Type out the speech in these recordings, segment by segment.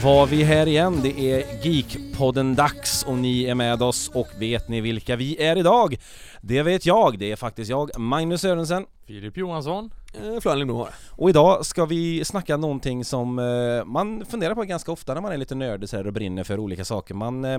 var vi här igen. Det är Geekpodden-dags och ni är med oss. Och vet ni vilka vi är idag? Det vet jag. Det är faktiskt jag, Magnus Sörensen, Filip Johansson, Florian Lindblom. och idag ska vi snacka någonting som man funderar på ganska ofta när man är lite nördig så här och brinner för olika saker.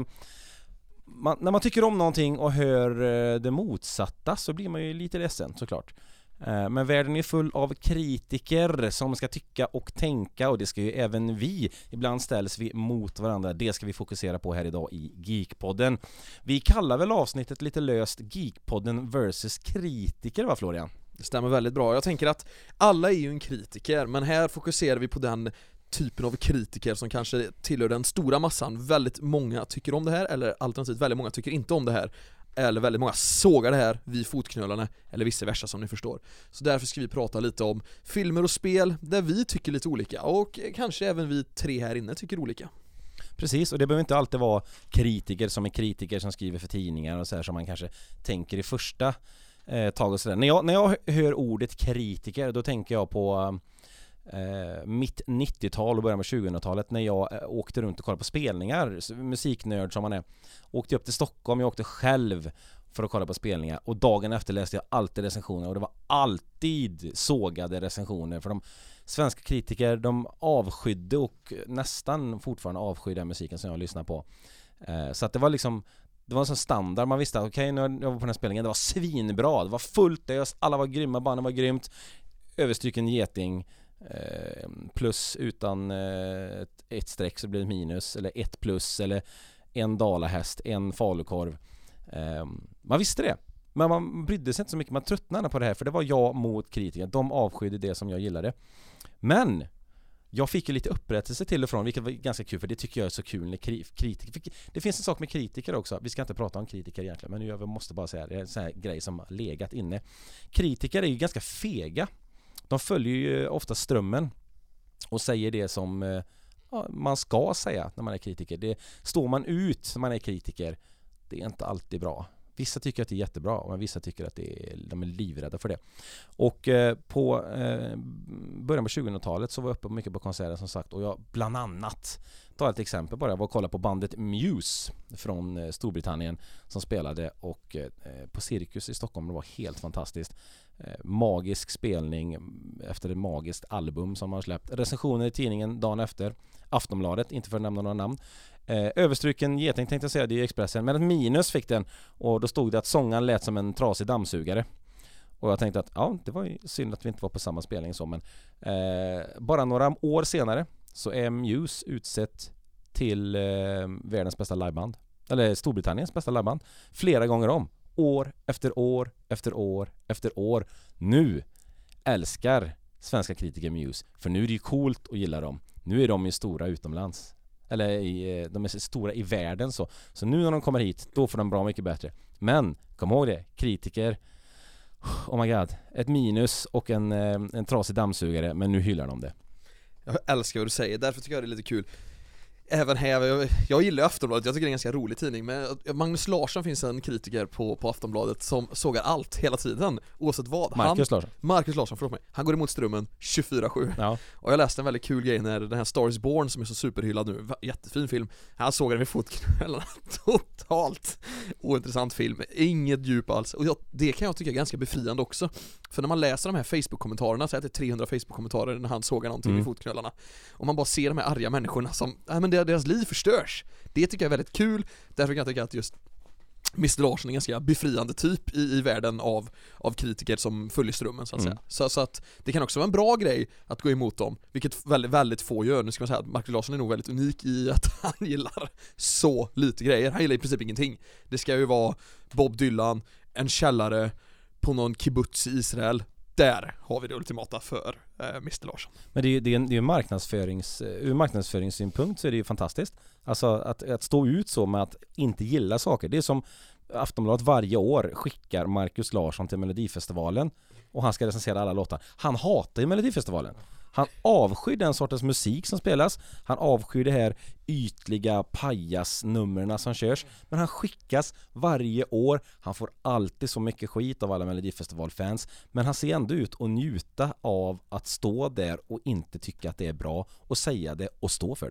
När man tycker om någonting och hör det motsatta så blir man ju lite ledsen, såklart. Men världen är full av kritiker som ska tycka och tänka, och det ska ju även vi. Ibland ställs vi mot varandra. Det ska vi fokusera på här idag i Geekpodden. Vi kallar väl avsnittet lite löst Geekpodden versus kritiker, va Florian? Det stämmer väldigt bra. Jag tänker att alla är ju en kritiker, men här fokuserar vi på den typen av kritiker som kanske tillhör den stora massan. Väldigt många tycker om det här, eller alternativt väldigt många tycker inte om det här. Eller väldigt många sågar det här vid fotknölarna, eller vice versa, som ni förstår. Så därför ska vi prata lite om filmer och spel där vi tycker lite olika, och kanske även vi tre här inne tycker olika. Precis, och det behöver inte alltid vara kritiker som är kritiker som skriver för tidningar och så här, som man kanske tänker i första tag och sådär. När jag hör ordet kritiker, då tänker jag på mitt 90-tal och början med 2000-talet, när jag åkte runt och kollade på spelningar, musiknörd som man är. Åkte upp till Stockholm, jag åkte själv för att kolla på spelningar, och dagen efter läste jag alltid recensioner, och det var alltid sågade recensioner, för de svenska kritiker, de avskydde och nästan fortfarande avskyr den musiken som jag lyssnar på. Så att det var liksom, det var en sån standard, man visste att okej, när jag var på den här spelningen, det var svinbra, det var fullt ös, alla var grymma, banan var grymt, överstryken geting, plus utan ett streck så blir det minus, eller ett plus, eller en dalahäst, en falukorv. Man visste det, men man brydde sig inte så mycket, man tröttnade på det här, för det var jag mot kritiker, de avskydde det som jag gillade. Men jag fick ju lite upprättelse till och från, vilket var ganska kul, för det tycker jag är så kul när kritiker. Det finns en sak med kritiker också, vi ska inte prata om kritiker egentligen, men jag måste bara säga det är en sån här grej som har legat inne. Kritiker är ju ganska fega. De följer ju ofta strömmen och säger det som man ska säga när man är kritiker. Står man ut när man är kritiker, det är inte alltid bra. Vissa tycker att det är jättebra, men vissa tycker att de är livrädda för det. Och på början på 2000-talet så var jag uppe mycket på konserter, som sagt, och jag bland annat, ta ett exempel bara, jag var och kollade på bandet Muse från Storbritannien som spelade, och på Cirkus i Stockholm, det var helt fantastiskt. Magisk spelning efter ett magiskt album som man har släppt. Recensioner i tidningen dagen efter, Aftonbladet, inte för att nämna några namn. Överstryken geting tänkte jag säga, det är Expressen, men ett minus fick den, och då stod det att sångaren lät som en trasig dammsugare. Och jag tänkte att ja, det var ju synd att vi inte var på samma spelning så, men bara några år senare så är Muse utsett till världens bästa liveband, eller Storbritanniens bästa liveband, flera gånger om. År efter år efter år efter år. Nu älskar svenska kritiker Muse, för nu är det ju coolt att gilla dem. Nu är de ju stora utomlands, eller de är stora i världen, så nu när de kommer hit, då får de bra mycket bättre. Men kom ihåg det, kritiker, oh my god, ett minus och en trasig dammsugare, men nu hyllar de det. Jag älskar vad du säger, därför tycker jag det är lite kul. Även här, jag gillar Aftonbladet, jag tycker det är en ganska rolig tidning, men Magnus Larsson finns en kritiker på Aftonbladet som sågar allt hela tiden, oavsett vad. Marcus Larsson, förlåt mig. Han går emot strömmen 24/7. Ja. Och jag läste en väldigt kul grej när den här Star is Born, som är så superhyllad nu, jättefin film, han såg den vid fotknölarna. Totalt ointressant film, inget djup alls. Och det kan jag tycka är ganska befriande också. För när man läser de här Facebook-kommentarerna, så är det 300 Facebook-kommentarer när han sågar någonting vid fotknölarna, och man bara ser de här arga människorna som, men deras liv förstörs. Det tycker jag är väldigt kul. Därför kan jag tycka att just Mr. Larsson är en ganska befriande typ i världen av kritiker som följer strömmen, så att säga. Så att det kan också vara en bra grej att gå emot dem, vilket väldigt, väldigt få gör. Nu ska man säga att Marcus Larsson är nog väldigt unik i att han gillar så lite grejer. Han gillar i princip ingenting. Det ska ju vara Bob Dylan, en källare på någon kibbutz i Israel. Där har vi det ultimata för Mr. Larsson. Men det är ju ur marknadsföringssynpunkt så är det ju fantastiskt. Alltså att stå ut så med att inte gilla saker. Det är som Aftonbladet varje år skickar Marcus Larsson till Melodifestivalen, och han ska recensera alla låtar. Han hatar ju Melodifestivalen. Han avskyr den sortens musik som spelas. Han avskyr det här ytliga pajasnummerna som körs. Men han skickas varje år. Han får alltid så mycket skit av alla Melodifestivalfans. Men han ser ändå ut att njuta av att stå där och inte tycka att det är bra, och säga det och stå för det.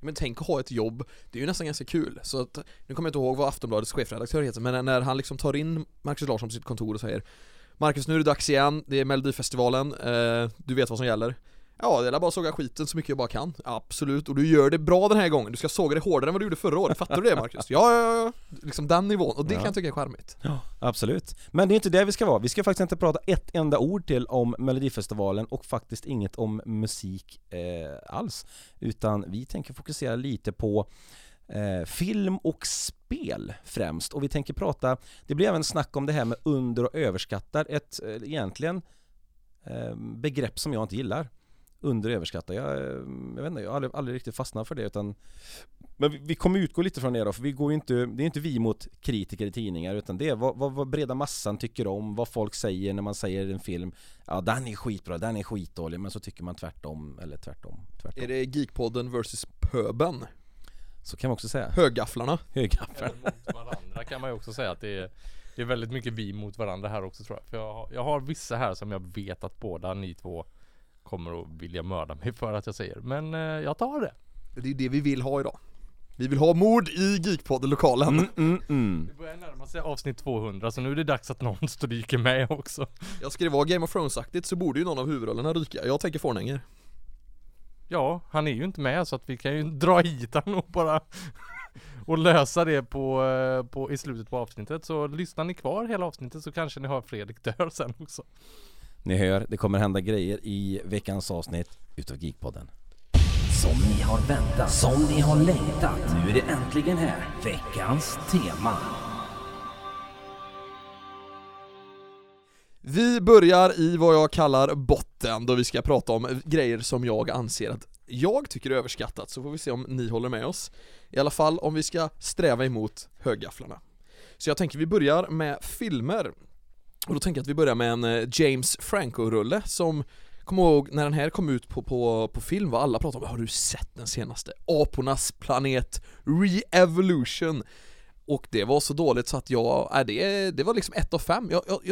Men tänk att ha ett jobb, det är ju nästan ganska kul. Så att, nu kommer jag inte ihåg vad Aftonbladets chefredaktör heter, men när han liksom tar in Marcus Larsson på sitt kontor och säger: Marcus, nu är det dags igen, det är Melodifestivalen, du vet vad som gäller. Ja, det är bara att såga skiten så mycket jag bara kan. Absolut, och du gör det bra den här gången. Du ska såga det hårdare än vad du gjorde förra året. Fattar du det, Marcus? Ja. Liksom den nivån, och det kan jag tycka är charmigt. Ja, absolut. Men det är inte det vi ska vara. Vi ska faktiskt inte prata ett enda ord till om Melodifestivalen och faktiskt inget om musik alls. Utan vi tänker fokusera lite på film och spel främst. Och vi tänker prata, det blir även snack om det här med under- och överskattar. Ett egentligen begrepp som jag inte gillar. Under- och överskattar. Jag vet inte, jag har aldrig riktigt fastnat för det, utan men vi kommer utgå lite från det då, för vi går ju inte, det är inte vi mot kritiker i tidningar, utan det är vad breda massan tycker om, vad folk säger när man säger en film, ja den är skitbra, den är skitdålig, men så tycker man tvärtom, eller tvärtom. Är det Geekpodden versus pöben? Så kan man också säga. Högafflarna. Eller mot varandra kan man ju också säga att det är väldigt mycket vi mot varandra här också, tror jag. För jag har vissa här som jag vet att båda ni två kommer att vilja mörda mig för att jag säger. Men jag tar det. Det är det vi vill ha idag. Vi vill ha mord i Geekpodden-lokalen. Det börjar närma sig avsnitt 200, så nu är det dags att någon stryker med också. Jag ska det vara Game of Thrones-aktigt så borde ju någon av huvudrollerna ryka. Jag tänker Fornänger. Ja, han är ju inte med, så att vi kan ju dra hit han och bara och lösa det på i slutet på avsnittet. Så lyssnar ni kvar hela avsnittet så kanske ni hör Fredrik dör sen också. Ni hör, det kommer hända grejer i veckans avsnitt utav Geekpodden. Som ni har väntat, som ni har längtat. Nu är det äntligen här. Veckans tema. Vi börjar i vad jag kallar botten, då vi ska prata om grejer som jag anser att jag tycker är överskattat. Så får vi se om ni håller med oss. I alla fall om vi ska sträva emot högafflarna. Så jag tänker vi börjar med filmer. Och då tänker jag att vi börjar med en James Franco-rulle som, kom ihåg när den här kom ut på film, var alla pratade om: har du sett den senaste? Apornas planet Re-Evolution. Och det var så dåligt så att det var liksom 1 av 5.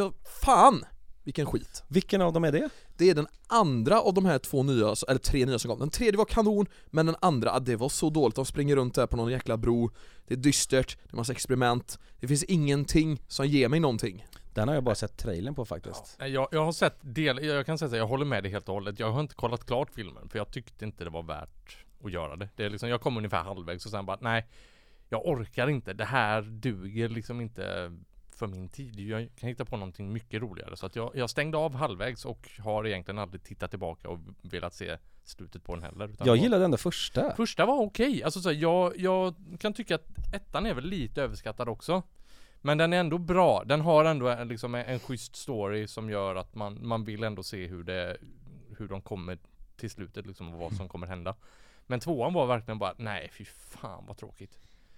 Fan, vilken skit. Vilken av dem är det? Det är den andra av de här 2 nya, eller 3 nya som kom. Den tredje var kanon, men den andra, det var så dåligt. De springer runt där på någon jäkla bro. Det är dystert, det är massa experiment. Det finns ingenting som ger mig någonting. Den har jag bara sett trailern på faktiskt. Ja. Jag har sett jag kan säga att jag håller med dig helt och hållet. Jag har inte kollat klart filmen, för jag tyckte inte det var värt att göra det. Det är liksom, jag kom ungefär halvvägs och sen bara, nej, jag orkar inte. Det här duger liksom inte för min tid. Jag kan hitta på någonting mycket roligare. Så att jag stängde av halvvägs och har egentligen aldrig tittat tillbaka och velat se slutet på den heller. Utan jag gillade den där första. Första var okej. Alltså så jag kan tycka att ettan är väl lite överskattad också. Men den är ändå bra. Den har ändå liksom en schysst story som gör att man vill ändå se hur de kommer till slutet liksom, och vad som kommer hända. Men 2:an var verkligen bara, nej fy fan vad tråkigt.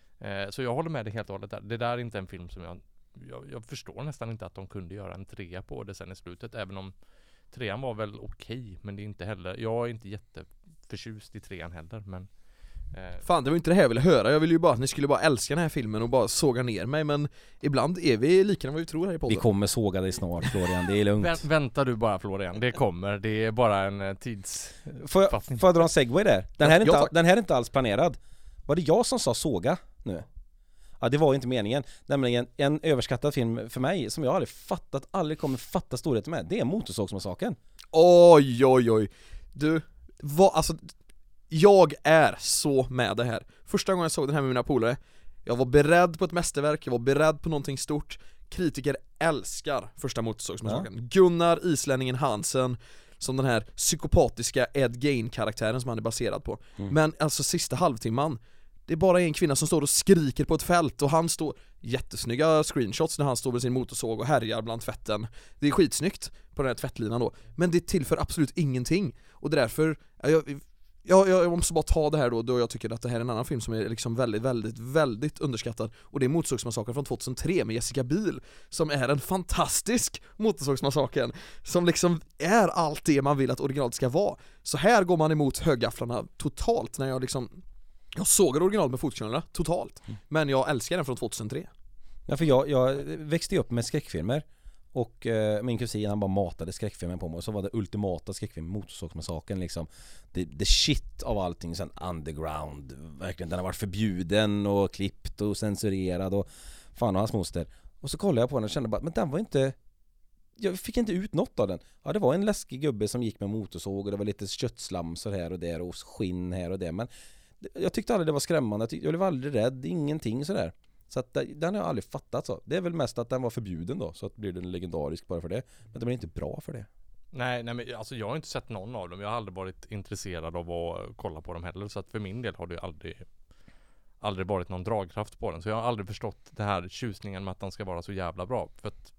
Så jag håller med dig helt och hållet där. Det där är inte en film som jag förstår nästan inte att de kunde göra en 3 på det sen i slutet. Även om 3:an var väl okej, men det är inte heller, jag är inte jätteförtjust i 3:an heller, men fan, det var inte det här jag ville höra. Jag ville ju bara att ni skulle bara älska den här filmen och bara såga ner mig. Men ibland är vi likadana vad vi tror här i podden. Vi kommer såga dig snart, Florian, det är lugnt. Vänta du bara, Florian, det kommer. Det är bara en tids... Får jag dra en segway där? Den här är inte alls planerad. Var det jag som sa såga nu? Ja, det var inte meningen. Nämligen en överskattad film för mig som jag aldrig kommer fatta storheten med. Det är Motorsågsmassakern. Oj. Du, alltså... Jag är så med det här. Första gången jag såg den här med mina polare, jag var beredd på ett mästerverk, jag var beredd på någonting stort. Kritiker älskar första Motorsågsmassakern. Ja. Gunnar Islänningen Hansen som den här psykopatiska Ed Gein-karaktären som han är baserad på. Men alltså sista halvtimman, det är bara en kvinna som står och skriker på ett fält och han står, jättesnygga screenshots när han står med sin motorsåg och härjar bland tvätten. Det är skitsnyggt på den här tvättlinan då, men det tillför absolut ingenting. Och därför, jag måste bara ta det här då jag tycker att det här är en annan film som är liksom väldigt, väldigt, väldigt underskattad. Och det är Motorsågsmassakern från 2003 med Jessica Biel, som är en fantastisk Motorsågsmassakern, som liksom är allt det man vill att originalet ska vara. Så här går man emot högafflarna totalt när jag såg originalet med fotknölarna totalt. Men jag älskar den från 2003. Ja, för jag växte upp med skräckfilmer. Och min kusin han bara matade skräckfilmen på mig. Och så var det ultimata skräckfilm, Motorsågsmassakern liksom. The shit av allting sen underground. Verkligen, den har varit förbjuden och klippt och censurerad och fan och hans moster. Och så kollade jag på den och kände bara, men den var inte... Jag fick inte ut något av den. Ja, det var en läskig gubbe som gick med motorsåg och det var lite köttslamsor här och där och skinn här och där. Men jag tyckte aldrig det var skrämmande. Jag blev aldrig rädd, ingenting sådär. Så att den har jag aldrig fattat så. Det är väl mest att den var förbjuden då, så att blir den legendarisk bara för det. Men det blir inte bra för det. Nej men alltså jag har inte sett någon av dem. Jag har aldrig varit intresserad av att kolla på dem heller. Så att för min del har det aldrig varit någon dragkraft på den. Så jag har aldrig förstått det här tjusningen med att den ska vara så jävla bra. För att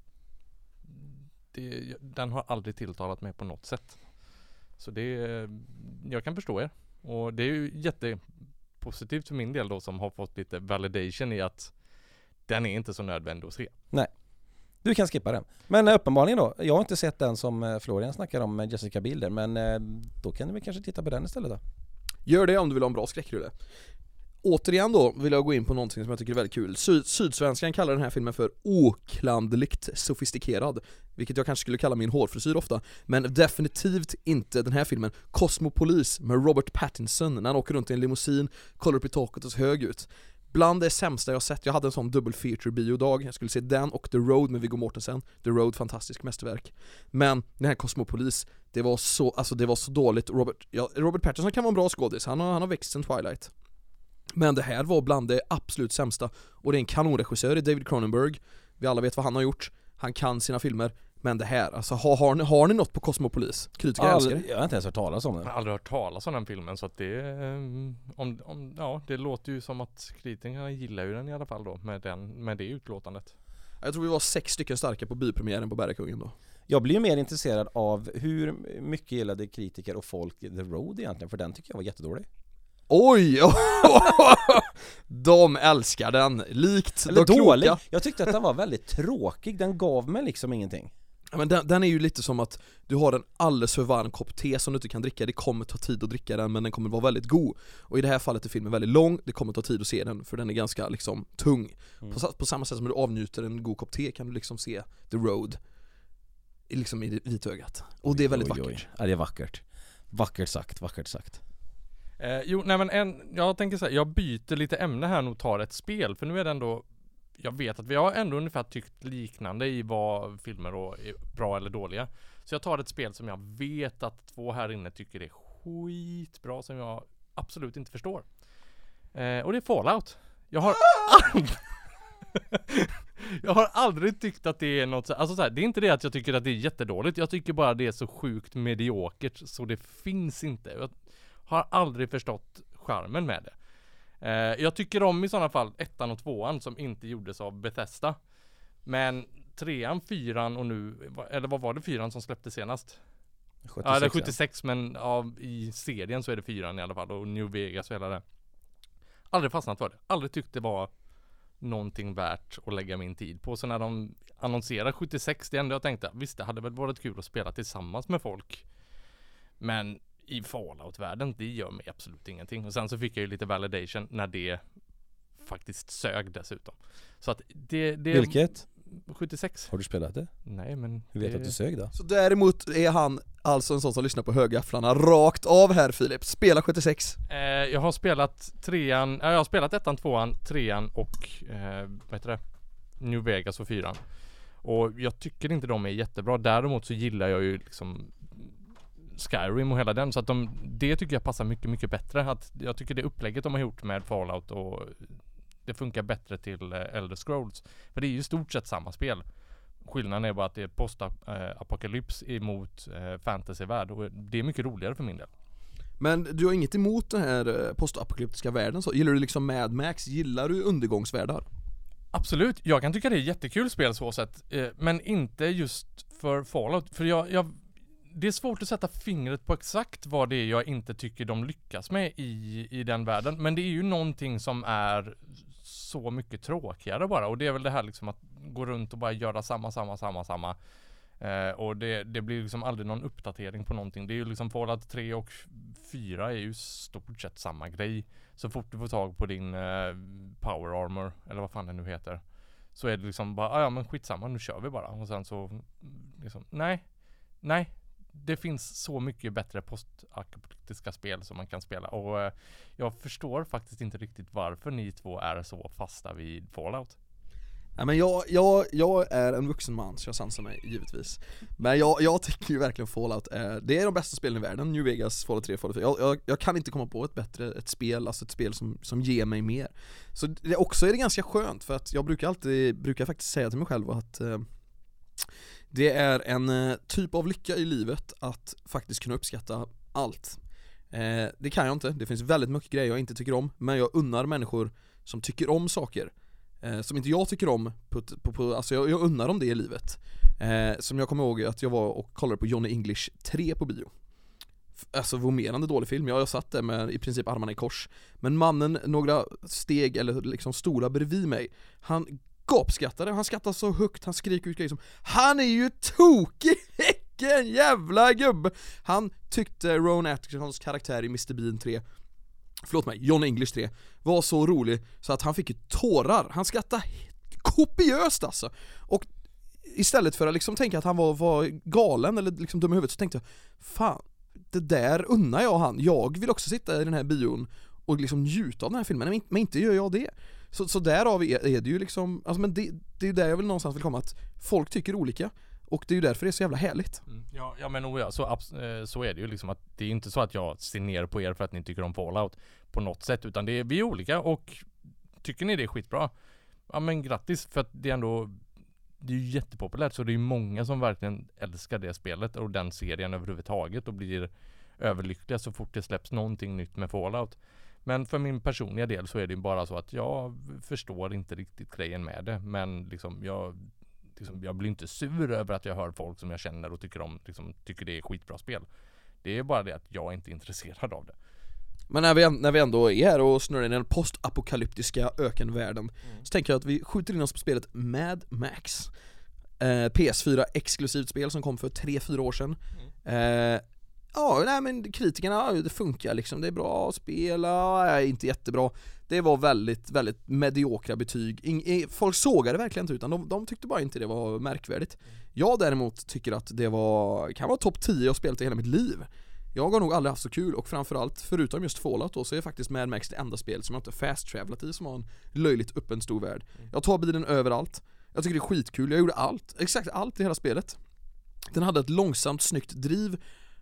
den har aldrig tilltalat mig på något sätt. Så jag kan förstå er. Och det är ju jättepositivt för min del då, som har fått lite validation i att den är inte så nödvändig att se. Nej, du kan skippa den. Men uppenbarligen då, jag har inte sett den som Florian snackar om med Jessica Biel, men då kan du kanske titta på den istället då. Gör det om du vill ha en bra skräckrulle. Återigen då vill jag gå in på någonting som jag tycker är väldigt kul. Sydsvenskan kallar den här filmen för oklandligt sofistikerad, vilket jag kanske skulle kalla min hårfrisyr ofta, men definitivt inte den här filmen. Cosmopolis med Robert Pattinson när han åker runt i en limousin, kollar upp i taket och ser hög ut. Bland det sämsta jag sett. Jag hade en sån dubbel feature biodag. Jag skulle se den och The Road med Viggo Mortensen. The Road, fantastisk mästerverk. Men den här Cosmopolis, det var så dåligt. Robert Pattinson kan vara en bra skådis. Han har växt sen Twilight. Men det här var bland det absolut sämsta. Och det är en kanonregissör i David Cronenberg. Vi alla vet vad han har gjort. Han kan sina filmer. Men det här, alltså har ni något på Cosmopolis? Kritiker älskar det. Jag har inte ens hört talas om den. Jag har aldrig hört talas om den filmen, så att det låter ju som att kritikerna gillar ju den i alla fall då, med det utlåtandet. Jag tror vi var 6 stycken starka på biopremiären på Bergakungen då. Jag blir mer intresserad av hur mycket gillade kritiker och folk The Road egentligen, för den tycker jag var jättedålig. Oj! De älskar den. Likt eller de dålig. kloka. Jag tyckte att den var väldigt tråkig. Den gav mig liksom ingenting. Ja, men den är ju lite som att du har en alldeles för varm kopp te som du inte kan dricka. Det kommer ta tid att dricka den, men den kommer vara väldigt god. Och i det här fallet är filmen väldigt lång. Det kommer ta tid att se den, för den är ganska liksom tung. På samma sätt som du avnjuter en god kopp te kan du liksom se The Road liksom i vitögat. Och det är väldigt vackert. Ja, det är vackert. Vackert sagt. Jag tänker så här, jag byter lite ämne här och tar ett spel, för nu är det ändå, jag vet att vi har ändå ungefär tyckt liknande i vad filmer är bra eller dåliga. Så jag tar ett spel som jag vet att 2 här inne tycker är skitbra, som jag absolut inte förstår. Och det är Fallout. Jag har aldrig tyckt att det är något, alltså så här, det är inte det att jag tycker att det är jättedåligt. Jag tycker bara det är så sjukt mediokert så det finns inte. Jag har aldrig förstått charmen med det. Jag tycker om i sådana fall 1:an och 2:an som inte gjordes av Bethesda. Men 3:an, 4:an och nu, eller vad var det 4:an som släppte senast? 76, ja, det är 76, men i serien så är det 4:an i alla fall, och New Vegas och hela det. Aldrig fastnat för det. Aldrig tyckte det var någonting värt att lägga min tid på. Så när de annonserar 76, det enda jag tänkte, visst det hade väl varit kul att spela tillsammans med folk. Men i Fallout-världen, det gör mig absolut ingenting. Och sen så fick jag ju lite validation när det faktiskt sög dessutom. Så att det vilket? 76. Har du spelat det? Nej, men Hur vet du att du sög då? Så däremot är han alltså en sån som lyssnar på högafflarna rakt av här, Filip. Spela 76. Jag har spelat 3:an, jag har spelat 1:an, 2:an, 3:an och vad heter det? New Vegas och 4:an. Och jag tycker inte de är jättebra. Däremot så gillar jag ju liksom Skyrim och hela den, så att det tycker jag passar mycket, mycket bättre. Att jag tycker det upplägget de har gjort med Fallout, och det funkar bättre till Elder Scrolls. För det är ju stort sett samma spel. Skillnaden är bara att det är post-apokalyps emot fantasyvärld, och det är mycket roligare för min del. Men du har inget emot den här postapokalyptiska världen så? Gillar du liksom Mad Max? Gillar du undergångsvärldar? Absolut, jag kan tycka det är jättekul spel så sätt, men inte just för Fallout. För det är svårt att sätta fingret på exakt vad det är jag inte tycker de lyckas med i den världen. Men det är ju någonting som är så mycket tråkigare bara. Och det är väl det här liksom att gå runt och bara göra samma. Och det blir liksom aldrig någon uppdatering på någonting. Det är ju liksom Fallout 3 och 4 är ju stort sett samma grej. Så fort du får tag på din power armor, eller vad fan det nu heter, så är det liksom bara, ja men skitsamma, nu kör vi bara. Och sen så liksom, nej, det finns så mycket bättre postapokalyptiska spel som man kan spela. Och jag förstår faktiskt inte riktigt varför ni två är så fasta vid Fallout. Ja, men jag är en vuxen man, så jag sansar mig givetvis. Men jag tycker ju verkligen Fallout det är de bästa spelen i världen. New Vegas, Fallout 3, Fallout 4. Jag kan inte komma på ett spel som ger mig mer. Så det också är det ganska skönt, för att jag brukar faktiskt säga till mig själv att det är en typ av lycka i livet att faktiskt kunna uppskatta allt. Det kan jag inte. Det finns väldigt mycket grejer jag inte tycker om, men jag unnar människor som tycker om saker som inte jag tycker om alltså jag unnar dem det i livet. Som jag kommer ihåg att jag var och kollade på Johnny English 3 på bio. Alltså vommerande dålig film. Jag satt där med i princip armarna i kors. Men mannen några steg eller liksom stolar bredvid mig, han gapskrattade, han skrattade så högt, han skriker ut grejer som: han är ju tokig, vilken jävla gubbe. Han tyckte Rowan Atkinsons karaktär i Mr. Bean 3, Johnny English 3 var så rolig så att han fick ju tårar. Han skrattade kopiöst alltså. Och istället för att liksom tänka att han var galen eller liksom dum i huvudet, så tänkte jag, fan, det där unnar jag han. Jag vill också sitta i den här bion och liksom njuta av den här filmen, men inte gör jag det. Så därav är det ju liksom, alltså, men det är ju där jag vill någonstans vill komma, att folk tycker olika. Och det är ju därför det är så jävla härligt. Ja men så är det ju liksom, att det är inte så att jag ser ner på er för att ni tycker om Fallout på något sätt, utan vi är olika, och tycker ni det är skitbra, ja men grattis, för att det är ju jättepopulärt, så det är ju många som verkligen älskar det spelet och den serien överhuvudtaget och blir överlyckliga så fort det släpps någonting nytt med Fallout. Men för min personliga del så är det ju bara så att jag förstår inte riktigt grejen med det, men liksom jag blir inte sur över att jag hör folk som jag känner och tycker det är skitbra spel. Det är bara det att jag är inte intresserad av det. Men när vi ändå är här och snurrar in i den postapokalyptiska ökenvärlden, så tänker jag att vi skjuter in oss på spelet Mad Max. PS4 exklusivt spel som kom för 3-4 år sedan. Men kritikerna, det funkar liksom, det är bra att spela, inte jättebra. Det var väldigt, väldigt mediokra betyg. Folk sågade verkligen inte, utan de tyckte bara inte det var märkvärdigt. Jag däremot tycker att det kan vara topp 10 jag spelat i hela mitt liv. Jag har nog aldrig haft så kul, och framförallt förutom just Fallout då, så är faktiskt Mad Max det enda spel som jag inte fast-travelat i, som har en löjligt öppen stor värld. Jag tar bilen överallt. Jag tycker det är skitkul. Jag gjorde exakt allt i hela spelet. Den hade ett långsamt, snyggt driv.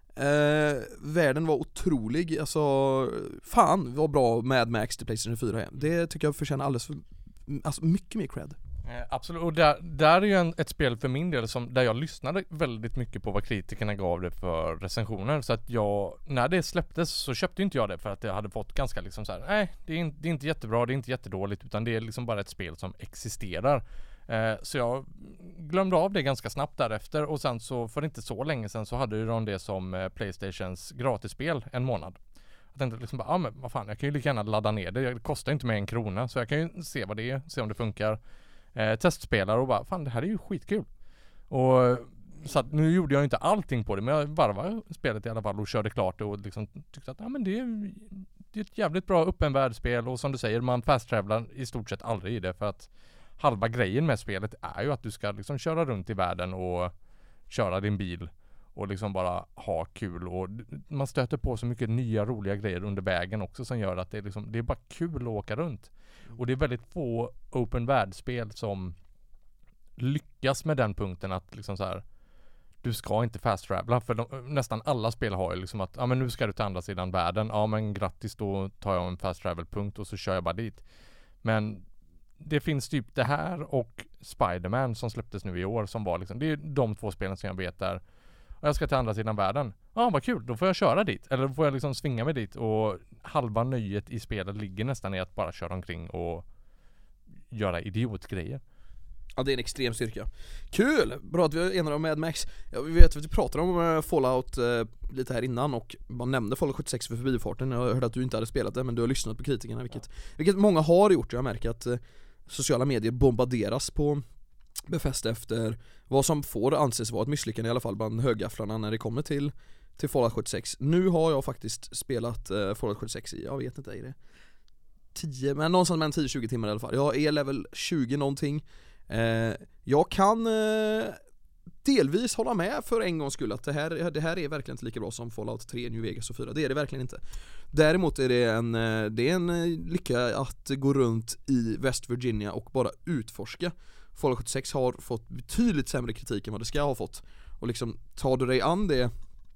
Världen var otrolig. Alltså, fan vad bra Mad Max till PlayStation 4 är. Det tycker jag förtjänar alldeles för, alltså mycket mer cred. Absolut, och där är ju ett spel för min del där jag lyssnade väldigt mycket på vad kritikerna gav det för recensioner, så att när det släpptes så köpte inte jag det, för att jag hade fått ganska liksom så här: nej, det är inte jättebra, det är inte jättedåligt, utan det är liksom bara ett spel som existerar. Så jag glömde av det ganska snabbt därefter, och sen så för inte så länge sen så hade ju de det som PlayStations gratisspel en månad. Jag tänkte liksom bara, men vad fan, jag kan ju lika gärna ladda ner det kostar inte mer 1 krona, så jag kan ju se vad det är, se om det funkar, testspelar och bara, fan det här är ju skitkul. Och så att nu gjorde jag inte allting på det, men jag varvade spelet i alla fall och körde klart det, och liksom tyckte att men det är ett jävligt bra öppen världsspel, och som du säger, man fast-travelar i stort sett aldrig i det, för att halva grejen med spelet är ju att du ska liksom köra runt i världen och köra din bil och liksom bara ha kul, och man stöter på så mycket nya roliga grejer under vägen också som gör att det är bara kul att åka runt. Och det är väldigt få open världsspel som lyckas med den punkten att liksom så här, du ska inte fast travela, för nästan alla spel har ju liksom att men nu ska du till andra sidan världen, men grattis, då tar jag en fast travel punkt och så kör jag bara dit. Men det finns typ det här och Spider-Man som släpptes nu i år, som var liksom, det är de 2 spelen som jag vet där. Och jag ska till andra sidan världen. Vad kul, då får jag köra dit. Eller då får jag liksom svinga mig dit, och halva nöjet i spelet ligger nästan i att bara köra omkring och göra idiotgrejer. Ja, det är en extrem styrka. Kul! Bra att vi är enade om Mad Max. Vi vet att vi pratade om Fallout lite här innan, och man nämnde Fallout 76 för förbifarten. Jag hörde att du inte hade spelat det, men du har lyssnat på kritikerna, vilket många har gjort. Jag märker att sociala medier bombarderas på Bethesda efter vad som får anses vara ett misslyckande, i alla fall bland högafflarna när det kommer till Fallout 76. Nu har jag faktiskt spelat Fallout 76 i, jag vet inte, är det 10, men någonstans mellan 10-20 timmar i alla fall. Jag är level 20 någonting. Jag kan delvis hålla med för en gångs skull att det här är verkligen inte lika bra som Fallout 3, New Vegas och 4. Det är det verkligen inte. Däremot är det en lycka att gå runt i West Virginia och bara utforska. Fallout 76 har fått betydligt sämre kritik än vad det ska ha fått. Och liksom tar du dig an det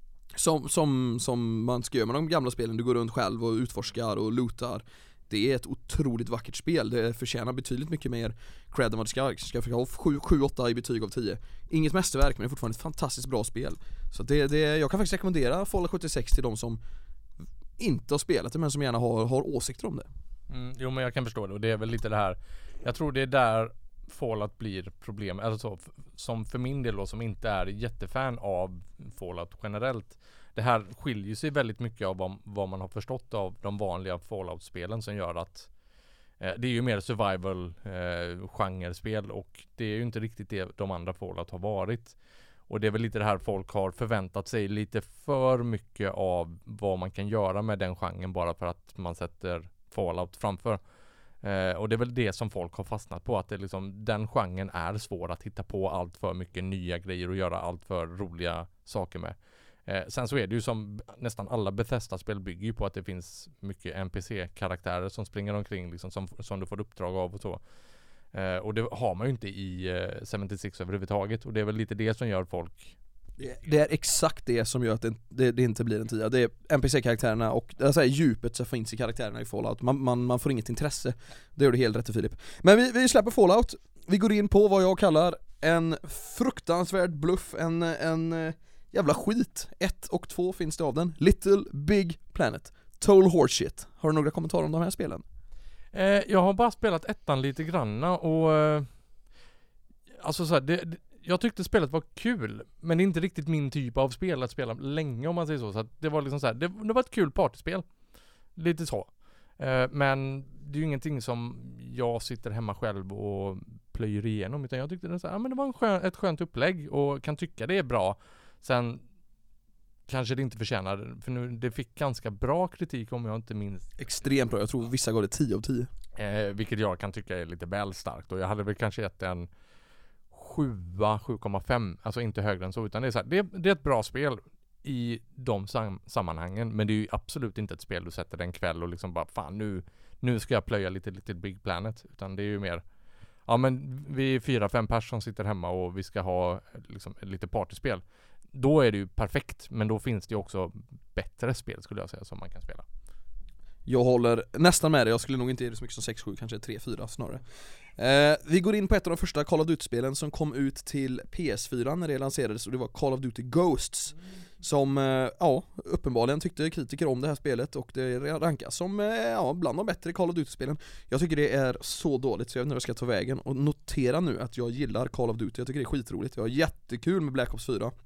som man ska göra med de gamla spelen, du går runt själv och utforskar och lootar. Det är ett otroligt vackert spel. Det förtjänar betydligt mycket mer cred än vad det ska få 7-8 i betyg av 10. Inget mästerverk, men det är fortfarande ett fantastiskt bra spel. Så jag kan faktiskt rekommendera Fallout 76 till de som inte har spelat det men som gärna har åsikter om det. Jo, men jag kan förstå det, och det är väl lite det här. Jag tror det är där Fallout blir problem, alltså som för min del då, som inte är jättefan av Fallout generellt. Det här skiljer sig väldigt mycket av vad man har förstått av de vanliga Fallout-spelen, som gör att det är ju mer survival-genrespel, och det är ju inte riktigt det de andra Fallout har varit. Och det är väl lite det här folk har förväntat sig lite för mycket av vad man kan göra med den genren bara för att man sätter Fallout framför. Och det är väl det som folk har fastnat på, att det liksom, den genren är svår att hitta på allt för mycket nya grejer och göra allt för roliga saker med. Sen så är det ju som nästan alla Bethesda-spel bygger ju på att det finns mycket NPC-karaktärer som springer omkring liksom, som du får uppdrag av och så. Och det har man ju inte i 76 överhuvudtaget, och det är väl lite det som gör folk. Det är exakt det som gör att det inte blir en 10. Det är NPC-karaktärerna och alltså, djupet som finns i karaktärerna i Fallout. Man får inget intresse. Det gör du helt rätt, Filip. Men vi släpper Fallout. Vi går in på vad jag kallar en fruktansvärd bluff, en jävla skit. 1 och 2 finns det av den. Little Big Planet. Total horseshit. Har du några kommentarer om de här spelen? Jag har bara spelat ettan lite granna, och alltså så här, jag tyckte spelet var kul, men det är inte riktigt min typ av spel att spela länge, om man säger så. Så att det var liksom så här, det var ett kul partyspel. Lite så. Men det är ju ingenting som jag sitter hemma själv och plöjer igenom, utan jag tyckte det, så här, men det var ett skönt upplägg och kan tycka det är bra. Sen kanske det inte förtjänar, för nu det fick ganska bra kritik, om jag inte minns. Extremt bra, jag tror vissa gav det 10 av 10. Vilket jag kan tycka är lite väl starkt, och jag hade väl kanske gett en 7,5, alltså inte högre än så, utan det är så här, det är ett bra spel i de sammanhangen, men det är ju absolut inte ett spel du sätter en kväll och liksom bara, fan nu ska jag plöja lite Big Planet, utan det är ju mer, ja men vi är 4-5 personer som sitter hemma och vi ska ha liksom lite partyspel. Då är det ju perfekt, men då finns det ju också bättre spel, skulle jag säga, som man kan spela. Jag håller nästan med dig, jag skulle nog inte ge det så mycket som 6-7, kanske 3-4 snarare. Vi går in på ett av de första Call of Duty-spelen som kom ut till PS4 när det lanserades, och det var Call of Duty Ghosts. Som, uppenbarligen tyckte kritiker om det här spelet, och det rankas som bland de bättre Call of Duty-spelen. Jag tycker det är så dåligt så jag vet inte hur jag ska ta vägen. Och notera nu att jag gillar Call of Duty, jag tycker det är skitroligt. Jag har jättekul med Black Ops 4.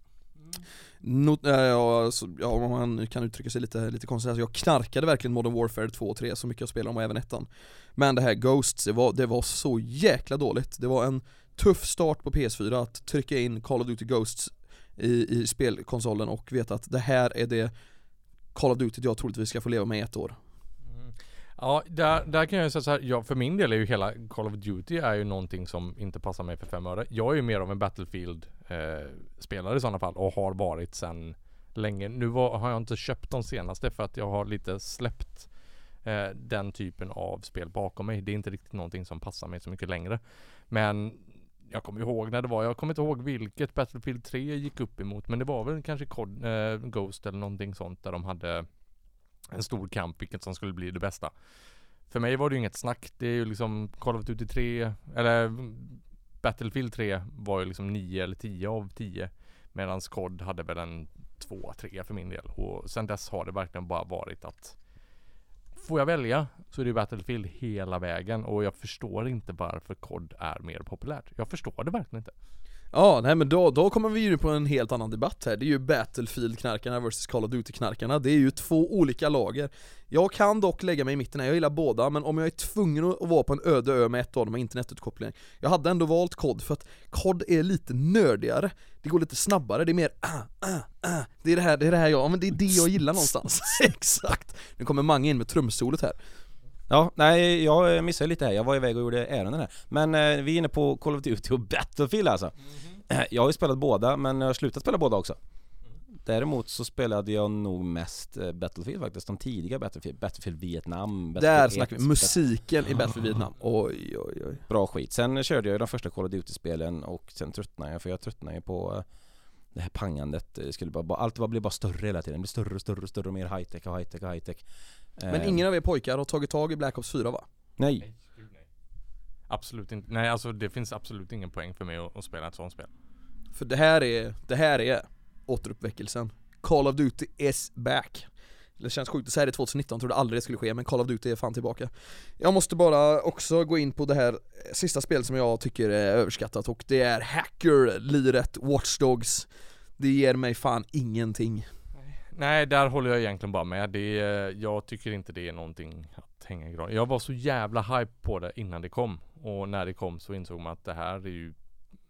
Om man kan uttrycka sig lite konstigt, jag knarkade verkligen Modern Warfare 2 och 3 så mycket jag spelade om, och även ettan. Men det här Ghosts, det var så jäkla dåligt. Det var en tuff start på PS4 att trycka in Call of Duty Ghosts i spelkonsolen och veta att det här är det Call of Duty jag troligtvis ska få leva med i 1 år. Ja, där kan jag säga så här, för min del är ju hela Call of Duty är ju någonting som inte passar mig för 5 öre. Jag är ju mer av en Battlefield-spelare i sådana fall, och har varit sedan länge. Nu har jag inte köpt de senaste för att jag har lite släppt den typen av spel bakom mig. Det är inte riktigt någonting som passar mig så mycket längre. Men jag kommer ihåg när det var, jag kommer inte ihåg vilket Battlefield 3 gick upp emot, men det var väl kanske Ghost eller någonting sånt, där de hade en stor kamp vilket som skulle bli det bästa. För mig var det ju inget snack. Det är ju liksom Call of Duty 3 eller Battlefield 3 var ju liksom 9 eller 10 av 10, medan COD hade väl en 2-3 för min del. Och sen dess har det verkligen bara varit att får jag välja så är det Battlefield hela vägen, och jag förstår inte varför COD är mer populärt. Jag förstår det verkligen inte. Ja, nej men då kommer vi ju på en helt annan debatt här. Det är ju Battlefield-knarkarna versus Call of Duty-knarkarna. Det är ju 2 olika lager. Jag kan dock lägga mig i mitten här, jag gillar båda, men om jag är tvungen att vara på en öde ö med ett av dem med internetutkopplingen, jag hade ändå valt COD för att COD är lite nördigare. Det går lite snabbare, det är mer Det är det här men det är det jag gillar någonstans. Exakt. Nu kommer Mange in med trumsolet här. Ja, nej, jag missade lite här. Jag var iväg och gjorde ärenden här. Men vi är inne på Call of Duty och Battlefield alltså. Jag har ju spelat båda, men jag har slutat spela båda också. Däremot så spelade jag nog mest Battlefield faktiskt. De tidiga Battlefield Vietnam, Battlefield Där snackar vi musiken i Battlefield Vietnam. Oj. Bra skit. Sen körde jag ju de första Call of Duty-spelen och sen tröttnade jag, för jag tröttnade ju på det här pangandet. Det skulle allt blev bara större hela tiden. Det blir större och mer high-tech. Men ingen av er pojkar har tagit tag i Black Ops 4, va? Nej. Absolut inte. Nej, alltså det finns absolut ingen poäng för mig att spela ett sånt spel. För det här är återuppväckelsen. Call of Duty is back. Det känns sjukt att säga det 2019, trodde aldrig det skulle ske, men Call of Duty är fan tillbaka. Jag måste bara också gå in på det här sista spelet som jag tycker är överskattat, och det är hacker-liret Watch Dogs. Det ger mig fan ingenting. Nej, där håller jag egentligen bara med. Jag tycker inte det är någonting att hänga i gran. Jag var så jävla hype på det innan det kom. Och när det kom så insåg man att det här är ju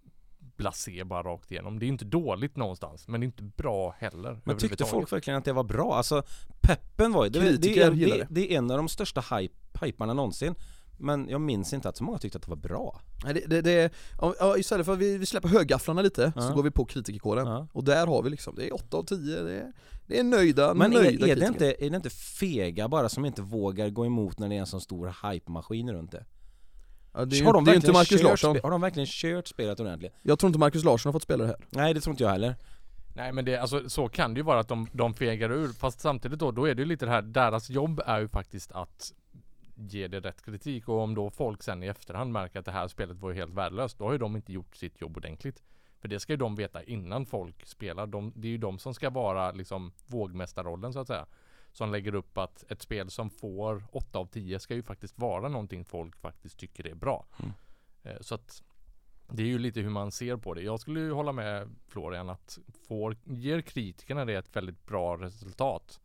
blasé bara rakt igenom. Det är inte dåligt någonstans, men det är inte bra heller. Men tyckte folk verkligen att det var bra? Alltså, peppen var ju... Det är en av de största hyparna någonsin. Men jag minns inte att så många tyckte att det var bra. Nej, istället för att vi släpper högafflarna lite, så går vi på kritikerkåren. Och där har vi liksom, det är 8 av 10. Det är nöjda. Men nöjda är det inte fega bara som inte vågar gå emot när det är en sån stor hype-maskin runt det? Ja, det är inte Marcus Larsson. Har de verkligen kört spelet ordentligt? Jag tror inte Marcus Larsson har fått spela det här. Nej, det tror inte jag heller. Nej, men alltså, så kan det ju vara att de fegar ur. Fast samtidigt då är det ju lite det här, deras jobb är ju faktiskt att ge det rätt kritik. Och om då folk sen i efterhand märker att det här spelet var ju helt värdelöst, då har ju de inte gjort sitt jobb ordentligt. För det ska ju de veta innan folk spelar. Det är ju de som ska vara liksom vågmästarrollen så att säga. Som lägger upp att ett spel som får 8 av 10 ska ju faktiskt vara någonting folk faktiskt tycker är bra. Så att det är ju lite hur man ser på det. Jag skulle ju hålla med Florian att ger kritikerna det ett väldigt bra resultat,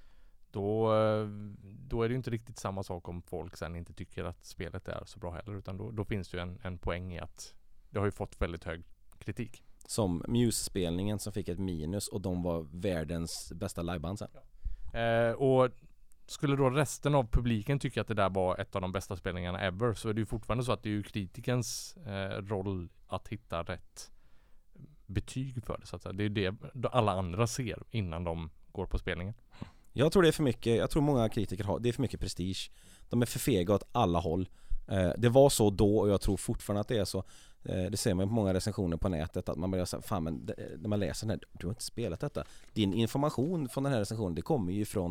då är det ju inte riktigt samma sak om folk sen inte tycker att spelet är så bra heller, utan då finns det ju en poäng i att det har ju fått väldigt hög kritik. Som Muse-spelningen som fick ett minus och de var världens bästa liveband sen. Och skulle då resten av publiken tycka att det där var ett av de bästa spelningarna ever, så är det ju fortfarande så att det är ju kritikens roll att hitta rätt betyg för det, så att säga. Det är det alla andra ser innan de går på spelningen. Jag tror det är för mycket, jag tror många kritiker har, det är för mycket prestige. De är för fega åt alla håll. Det var så då och jag tror fortfarande att det är så. Det ser man på många recensioner på nätet att man börjar säga, fan men när man läser den här, du har inte spelat detta. Din information från den här recensionen, det kommer ju från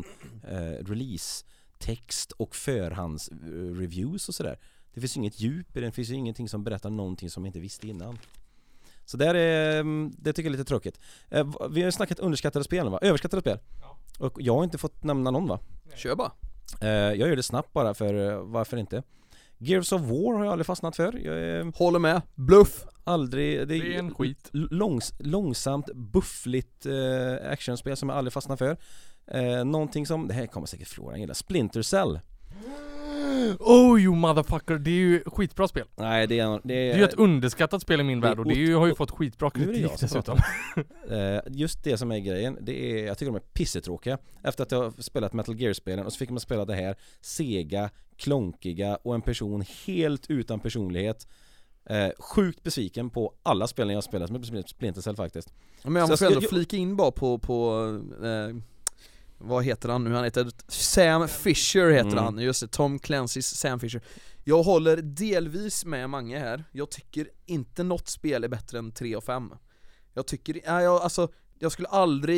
release-text och förhandsreviews och sådär. Det finns inget djup i den, det finns ingenting som berättar någonting som man inte visste innan. Så där det tycker jag är lite tråkigt. Vi har snackat underskattade spel, va? Överskattade spel. Ja. Och jag har inte fått nämna någon, va? Kör bara. Jag gör det snabbt bara, för varför inte? Gears of War har jag aldrig fastnat för. Håller med. Bluff. Aldrig. Det är en skit. Långsamt, buffligt actionspel som jag aldrig fastnat för. Någonting som, det här kommer säkert Florian gilla. Splinter Cell. Oh you motherfucker, det är ju skitbra spel. Nej, det är ju ett underskattat spel i min värld, och det har ju fått skitbra kritik dessutom. Just det som är grejen, det är, jag tycker de är pissetråkiga. Efter att jag har spelat Metal Gear-spelen och så fick man spela det här sega, klonkiga och en person helt utan personlighet. Sjukt besviken på alla spelen jag har spelat med Splinter Cell faktiskt. Men jag måste ändå flika in bara på vad heter han nu? Han heter Sam Fisher heter han. Just det, Tom Clancy's Sam Fisher. Jag håller delvis med Mange här. Jag tycker inte något spel är bättre än 3 och 5. Jag tycker, jag skulle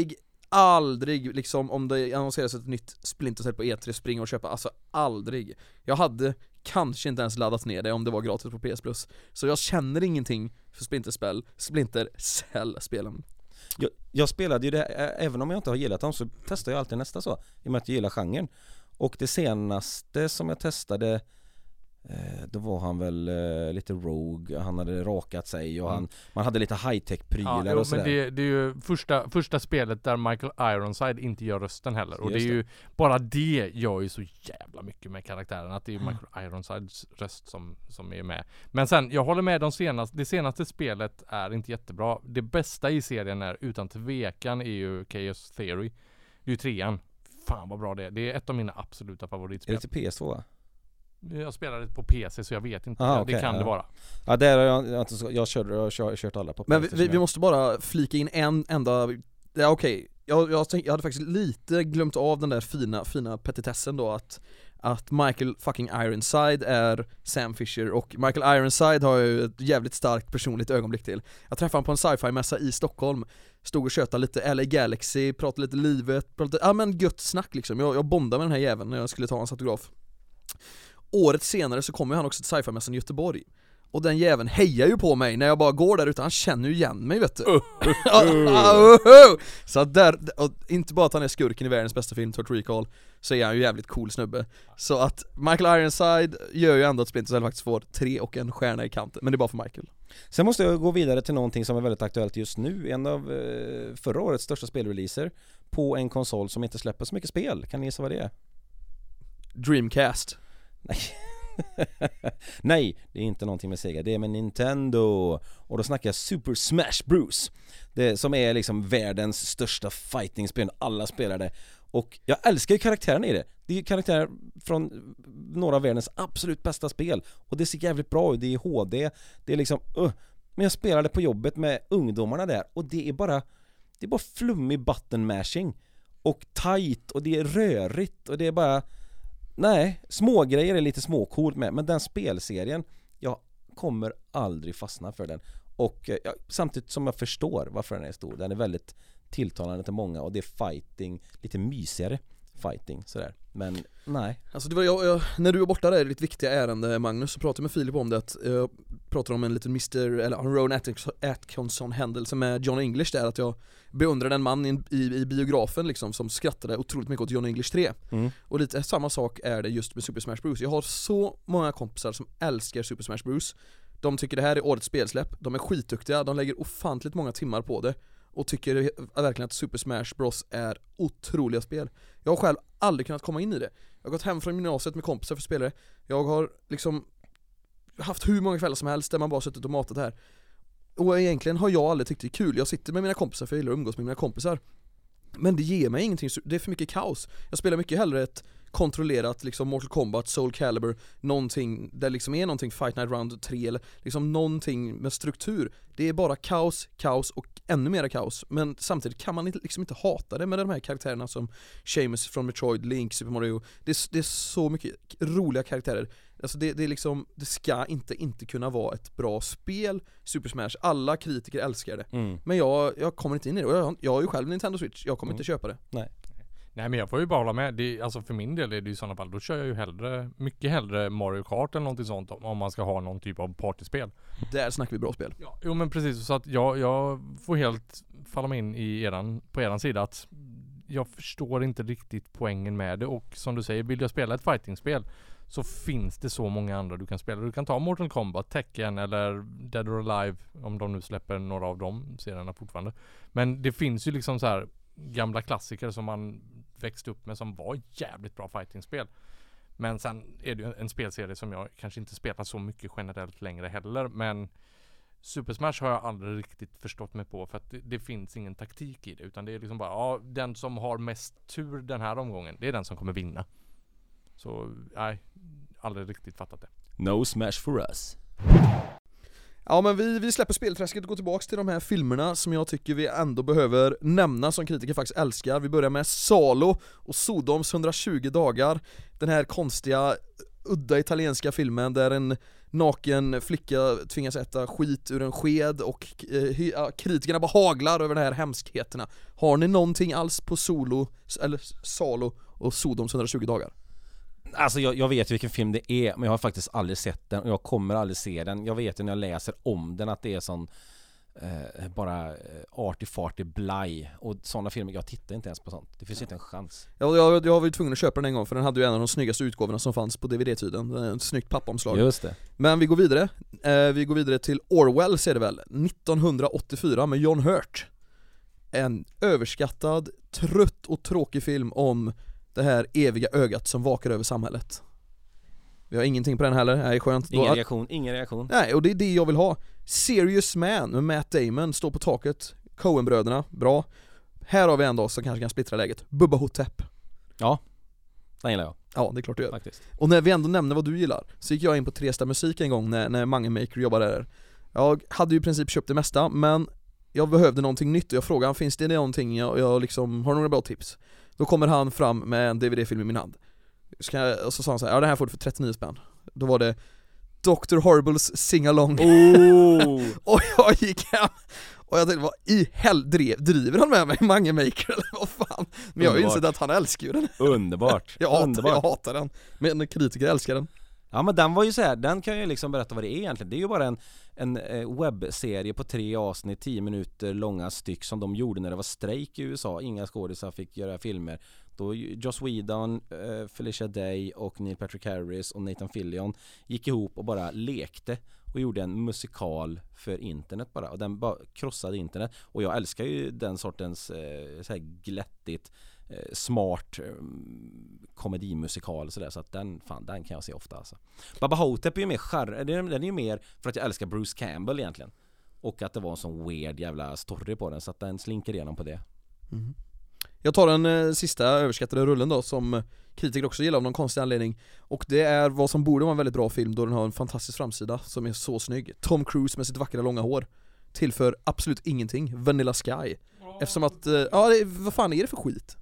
aldrig liksom, om det annonseras ett nytt Splinter Cell på E3, springa och köpa, alltså aldrig. Jag hade kanske inte ens laddat ner det om det var gratis på PS Plus. Så jag känner ingenting för Splinter Cell-spelen. Jag spelade ju det, även om jag inte har gillat dem så testar jag alltid nästa så, i och med att jag gillar genren. Och det senaste som jag testade, då var han väl lite rogue, han hade rakat sig och man hade lite high-tech-prylar och sådär. Men det är ju första spelet där Michael Ironside inte gör rösten heller. Och det är ju, bara det gör ju så jävla mycket med karaktären, att det är Michael Ironsides röst som är med. Men sen, jag håller med, det senaste spelet är inte jättebra. Det bästa i serien är utan tvekan är ju Chaos Theory. Det är ju 3:an. Fan vad bra det är. Det är ett av mina absoluta favoritspel. Är det till PS2, va? Jag spelade på PC så jag vet inte. Aha, det okej, kan det vara. Ja, där har jag har kört alla på Men PlayStation. vi måste bara flika in en enda. Ja, okej. Jag hade faktiskt lite glömt av den där fina petitessen då, att Michael fucking Ironside är Sam Fisher, och Michael Ironside har ju ett jävligt starkt personligt ögonblick till. Jag träffade honom på en sci-fi-mässa i Stockholm, stod och köta lite LA Galaxy, pratade lite livet, men gött snack liksom. Jag bondade med den här jäveln när jag skulle ta hans autograf. Året senare så kommer han också till sci-fi-mässan i Göteborg. Och den jäveln hejar ju på mig när jag bara går där ute, han känner ju igen mig, vet du. Så att där, och inte bara att han är skurken i världens bästa film, Total Recall, så är han ju jävligt cool snubbe. Så att Michael Ironside gör ju ändå att Splinter Cell faktiskt får 3 och en stjärna i kanten, men det är bara för Michael. Sen måste jag gå vidare till någonting som är väldigt aktuellt just nu. En av förra årets största spelreleaser på en konsol som inte släpper så mycket spel. Kan ni gissa vad det är? Dreamcast. Nej. Nej, det är inte någonting med Sega, det är med Nintendo. Och då snackar jag Super Smash Bros. Det som är liksom världens största fighting-spel, alla spelar det. Och jag älskar ju karaktärerna i det. Det är ju karaktärer från några av världens absolut bästa spel. Och det ser jävligt bra ut, det är HD. Det är liksom, men jag spelade på jobbet med ungdomarna där, och det är bara flummig button mashing. Och tight, och det är rörigt, och det är bara... Nej, små grejer är lite småcoolt med, men den spelserien, jag kommer aldrig fastna för den. Och samtidigt som jag förstår varför den är stor, den är väldigt tilltalande till många, och det är fighting, lite mysigare fighting sådär. Men nej. Alltså det var jag när du var borta där i ditt viktiga ärende, Magnus, så pratade jag med Filip om det, att jag pratade om en liten Rowan Atkinson-händelse med John English där, att jag beundrade en man i biografen liksom, som skrattade otroligt mycket åt John English 3. Och lite samma sak är det just med Super Smash Bros. Jag har så många kompisar som älskar Super Smash Bros. De tycker det här är årets spelsläpp, de är skitduktiga, de lägger ofantligt många timmar på det och tycker verkligen att Super Smash Bros är otroliga spel. Jag har själv aldrig kunnat komma in i det. Jag har gått hem från gymnasiet med kompisar för spelare. Jag har liksom haft hur många kvällar som helst där man bara suttit och matat här. Och egentligen har jag aldrig tyckt det är kul. Jag sitter med mina kompisar för jag gillar att umgås med mina kompisar. Men det ger mig ingenting, det är för mycket kaos. Jag spelar mycket hellre ett kontrollerat liksom Mortal Kombat, Soul Calibur, någonting där liksom är någonting Fight Night Round 3 eller liksom någonting med struktur. Det är bara kaos och ännu mer kaos. Men samtidigt kan man liksom inte hata det med de här karaktärerna som Seamus från Metroid, Link, Super Mario. Det är så mycket roliga karaktärer. Alltså det är liksom, det ska inte kunna vara ett bra spel, Super Smash. Alla kritiker älskar det. Men jag kommer inte in i det. Och jag har ju själv Nintendo Switch. Jag kommer inte köpa det. Nej, men jag får ju bara hålla med. Alltså för min del är det ju i sådana fall, då kör jag ju mycket hellre Mario Kart eller någonting sånt om man ska ha någon typ av partyspel. Där snackar vi bra spel. Ja, jo men precis, så att jag får helt falla mig in på eran sida att jag förstår inte riktigt poängen med det, och som du säger, vill jag spela ett fightingspel så finns det så många andra du kan spela. Du kan ta Mortal Kombat, Tekken eller Dead or Alive, om de nu släpper några av de serierna fortfarande. Men det finns ju liksom så här gamla klassiker som man växte upp med som var jävligt bra fightingspel. Men sen är det ju en spelserie som jag kanske inte spelar så mycket generellt längre heller, men Super Smash har jag aldrig riktigt förstått mig på, för att det finns ingen taktik i det, utan det är liksom bara, den som har mest tur den här omgången, det är den som kommer vinna. Så nej, aldrig riktigt fattat det. No Smash for us. Ja, men vi släpper spelträsket och går tillbaka till de här filmerna som jag tycker vi ändå behöver nämna, som kritiker faktiskt älskar. Vi börjar med Salo och Sodoms 120 dagar. Den här konstiga, udda italienska filmen där en naken flicka tvingas äta skit ur en sked och kritikerna bara haglar över de här hemskheterna. Har ni någonting alls på Salo och Sodoms 120 dagar? Alltså jag vet vilken film det är, men jag har faktiskt aldrig sett den och jag kommer aldrig se den. Jag vet ju när jag läser om den att det är sån bara arty-farty blaj och sådana filmer, jag tittar inte ens på sånt. Det finns inte en chans. Jag var ju tvungen att köpa den en gång, för den hade ju en av de snyggaste utgåvorna som fanns på DVD-tiden. En snyggt pappomslag. Just det. Men vi går vidare. Vi går vidare till Orwell, ser det väl. 1984 med John Hurt. En överskattad, trött och tråkig film om det här eviga ögat som vakar över samhället. Vi har ingenting på den heller. Nej, skönt. Ingen reaktion. Nej, och det är det jag vill ha. Serious Man med Matt Damon står på taket. Coen-bröderna, bra. Här har vi en dag som kanske kan splittra läget. Bubba Hotep. Ja, den gillar jag. Ja, det är klart du gör. faktiskt. Och när vi ändå nämner vad du gillar, så gick jag in på Tresta Musik en gång när Mange Maker jobbade där. Jag hade ju i princip köpt det mesta, men jag behövde någonting nytt och jag frågade, finns det någonting jag liksom, har några bra tips? Då kommer han fram med en DVD-film i min hand. Och så sa han så här, ja, det här får du för 39 spänn. Då var det Dr. Horribles Sing-Along. Och jag gick hem och jag tänkte, vad i driver han med mig, Mange Maker eller vad fan? Men jag har ju insett att han älskar ju den. Underbart. Jag hatar den, men kritiker älskar den. Ja, men den var ju så här, den kan jag liksom berätta vad det är egentligen. Det är ju bara en webbserie på 3 avsnitt, 10 minuter långa styck som de gjorde när det var strejk i USA. Inga skådespelare fick göra filmer. Då Joss Whedon, Felicia Day och Neil Patrick Harris och Nathan Fillion gick ihop och bara lekte och gjorde en musikal för internet bara. Och den bara krossade internet. Och jag älskar ju den sortens så här glättigt, smart komedimusikal så där, så att den kan jag se ofta alltså. Baba Hotep är ju mer den är ju mer för att jag älskar Bruce Campbell egentligen. Och att det var en sån weird jävla story på den, så att den slinker igenom på det. Mm. Jag tar den sista överskattade rullen då, som kritiker också gillar av någon konstig anledning. Och det är vad som borde vara en väldigt bra film, då den har en fantastisk framsida som är så snygg. Tom Cruise med sitt vackra långa hår tillför absolut ingenting. Vanilla Sky. Eftersom att, vad fan är det för skit?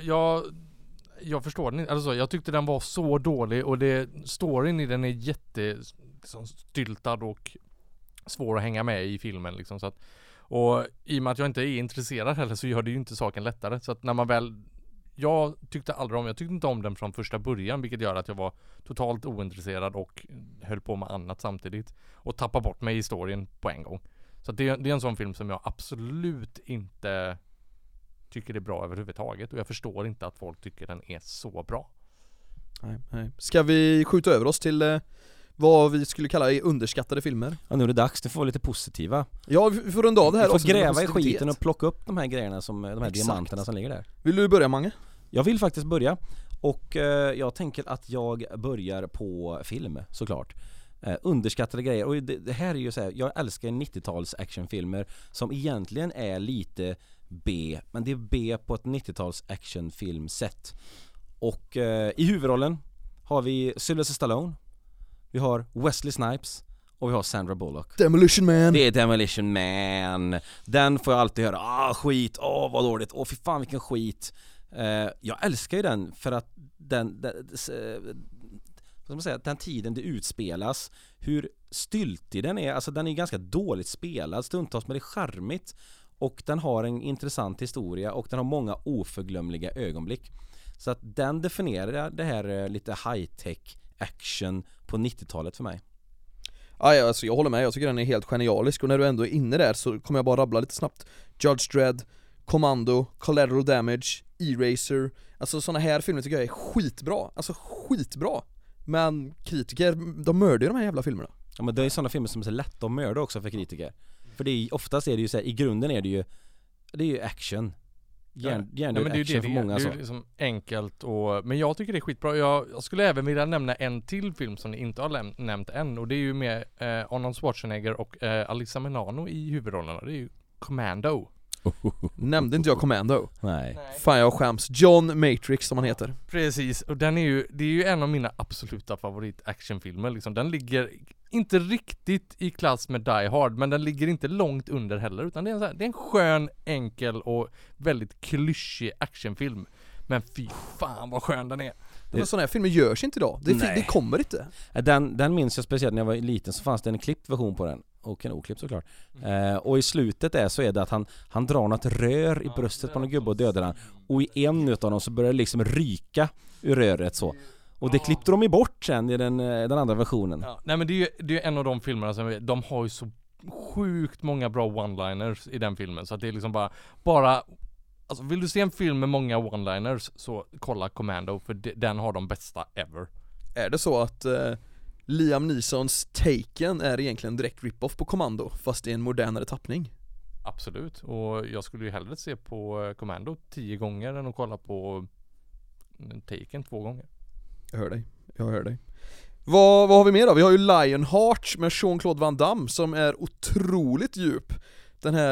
Jag förstår den inte. Alltså, jag tyckte den var så dålig, och storyn i den är jätte liksom, styltad och svår att hänga med i filmen liksom, så att, och i och med att jag inte är intresserad heller, så gör det ju inte saken lättare. Så att när man väl, jag tyckte inte om den från första början, vilket gör att jag var totalt ointresserad och höll på med annat samtidigt och tappade bort mig i historien på en gång. Så att det är en sån film som jag absolut inte tycker det är bra överhuvudtaget, och jag förstår inte att folk tycker den är så bra. Nej. Ska vi skjuta över oss till vad vi skulle kalla underskattade filmer? Ja, nu är det dags, det får vara lite positiva. Ja, vi får runda av det här. Vi får gräva i skiten och plocka upp de här grejerna, som de här diamanterna som ligger där. Vill du börja, Mange? Jag vill faktiskt börja. Och jag tänker att jag börjar på film, såklart. Underskattade grejer. Och det här är ju så här, jag älskar 90-tals actionfilmer som egentligen är lite B, men det är B på ett 90-tals actionfilmsätt. Och i huvudrollen har vi Sylvester Stallone, vi har Wesley Snipes och vi har Sandra Bullock. Demolition Man. Det är Demolition Man. Den får jag alltid höra, skit, vad dåligt, fy fan vilken skit. Jag älskar ju den för att den tiden det utspelas, hur styltig den är. Alltså den är ganska dåligt spelad stundtals, men det är charmigt. Och den har en intressant historia och den har många oförglömliga ögonblick. Så att den definierar det här lite high-tech action på 90-talet för mig. Ja, alltså jag håller med, jag tycker den är helt genialisk. Och när du ändå är inne där så kommer jag bara rabbla lite snabbt. Judge Dredd, Commando, Collateral Damage, Eraser. Alltså såna här filmer tycker jag är skitbra. Alltså skitbra. Men kritiker, de mördar ju de här jävla filmerna. Ja, men det är såna filmer som är så lätta att mörda också för kritiker. För oftast är det ju så här, i grunden är det är ju action. Action för många. Det är ju liksom enkelt, men jag tycker det är skitbra. Jag skulle även vilja nämna en till film som ni inte har nämnt än, och det är ju med Arnold Schwarzenegger och Alyssa Milano i huvudrollerna. Det är ju Commando. Nämnde inte jag Commando? Nej. Fan, jag skäms. John Matrix som han heter. Precis, och det är ju en av mina absoluta favorit actionfilmer liksom. Den ligger inte riktigt i klass med Die Hard, men den ligger inte långt under heller, utan det är en skön, enkel och väldigt klyschig actionfilm. Men fy fan vad skön den är. Men sådana här filmer görs inte idag. Det kommer inte. Den minns jag speciellt när jag var liten, så fanns det en klippt version på den. Och en oklipp såklart. Och i slutet så är det att han drar något rör i bröstet på någon gubbe och dödar han. Och i en utav dem så börjar det liksom ryka ur röret så. Och det klippte de ju bort sen i den andra versionen. Ja. Nej, men det är ju en av de filmerna som de har ju så sjukt många bra one-liners i den filmen. Så att det är liksom bara alltså vill du se en film med många one-liners, så kolla Commando, för den har de bästa ever. Är det så att Liam Neesons Taken är egentligen direkt rip-off på Commando, fast det är en modernare tappning? Absolut, och jag skulle ju hellre se på Commando 10 gånger än att kolla på Taken 2 gånger. Jag hör dig. Vad har vi mer då? Vi har ju Lionheart med Jean-Claude Van Damme som är otroligt djup. Den här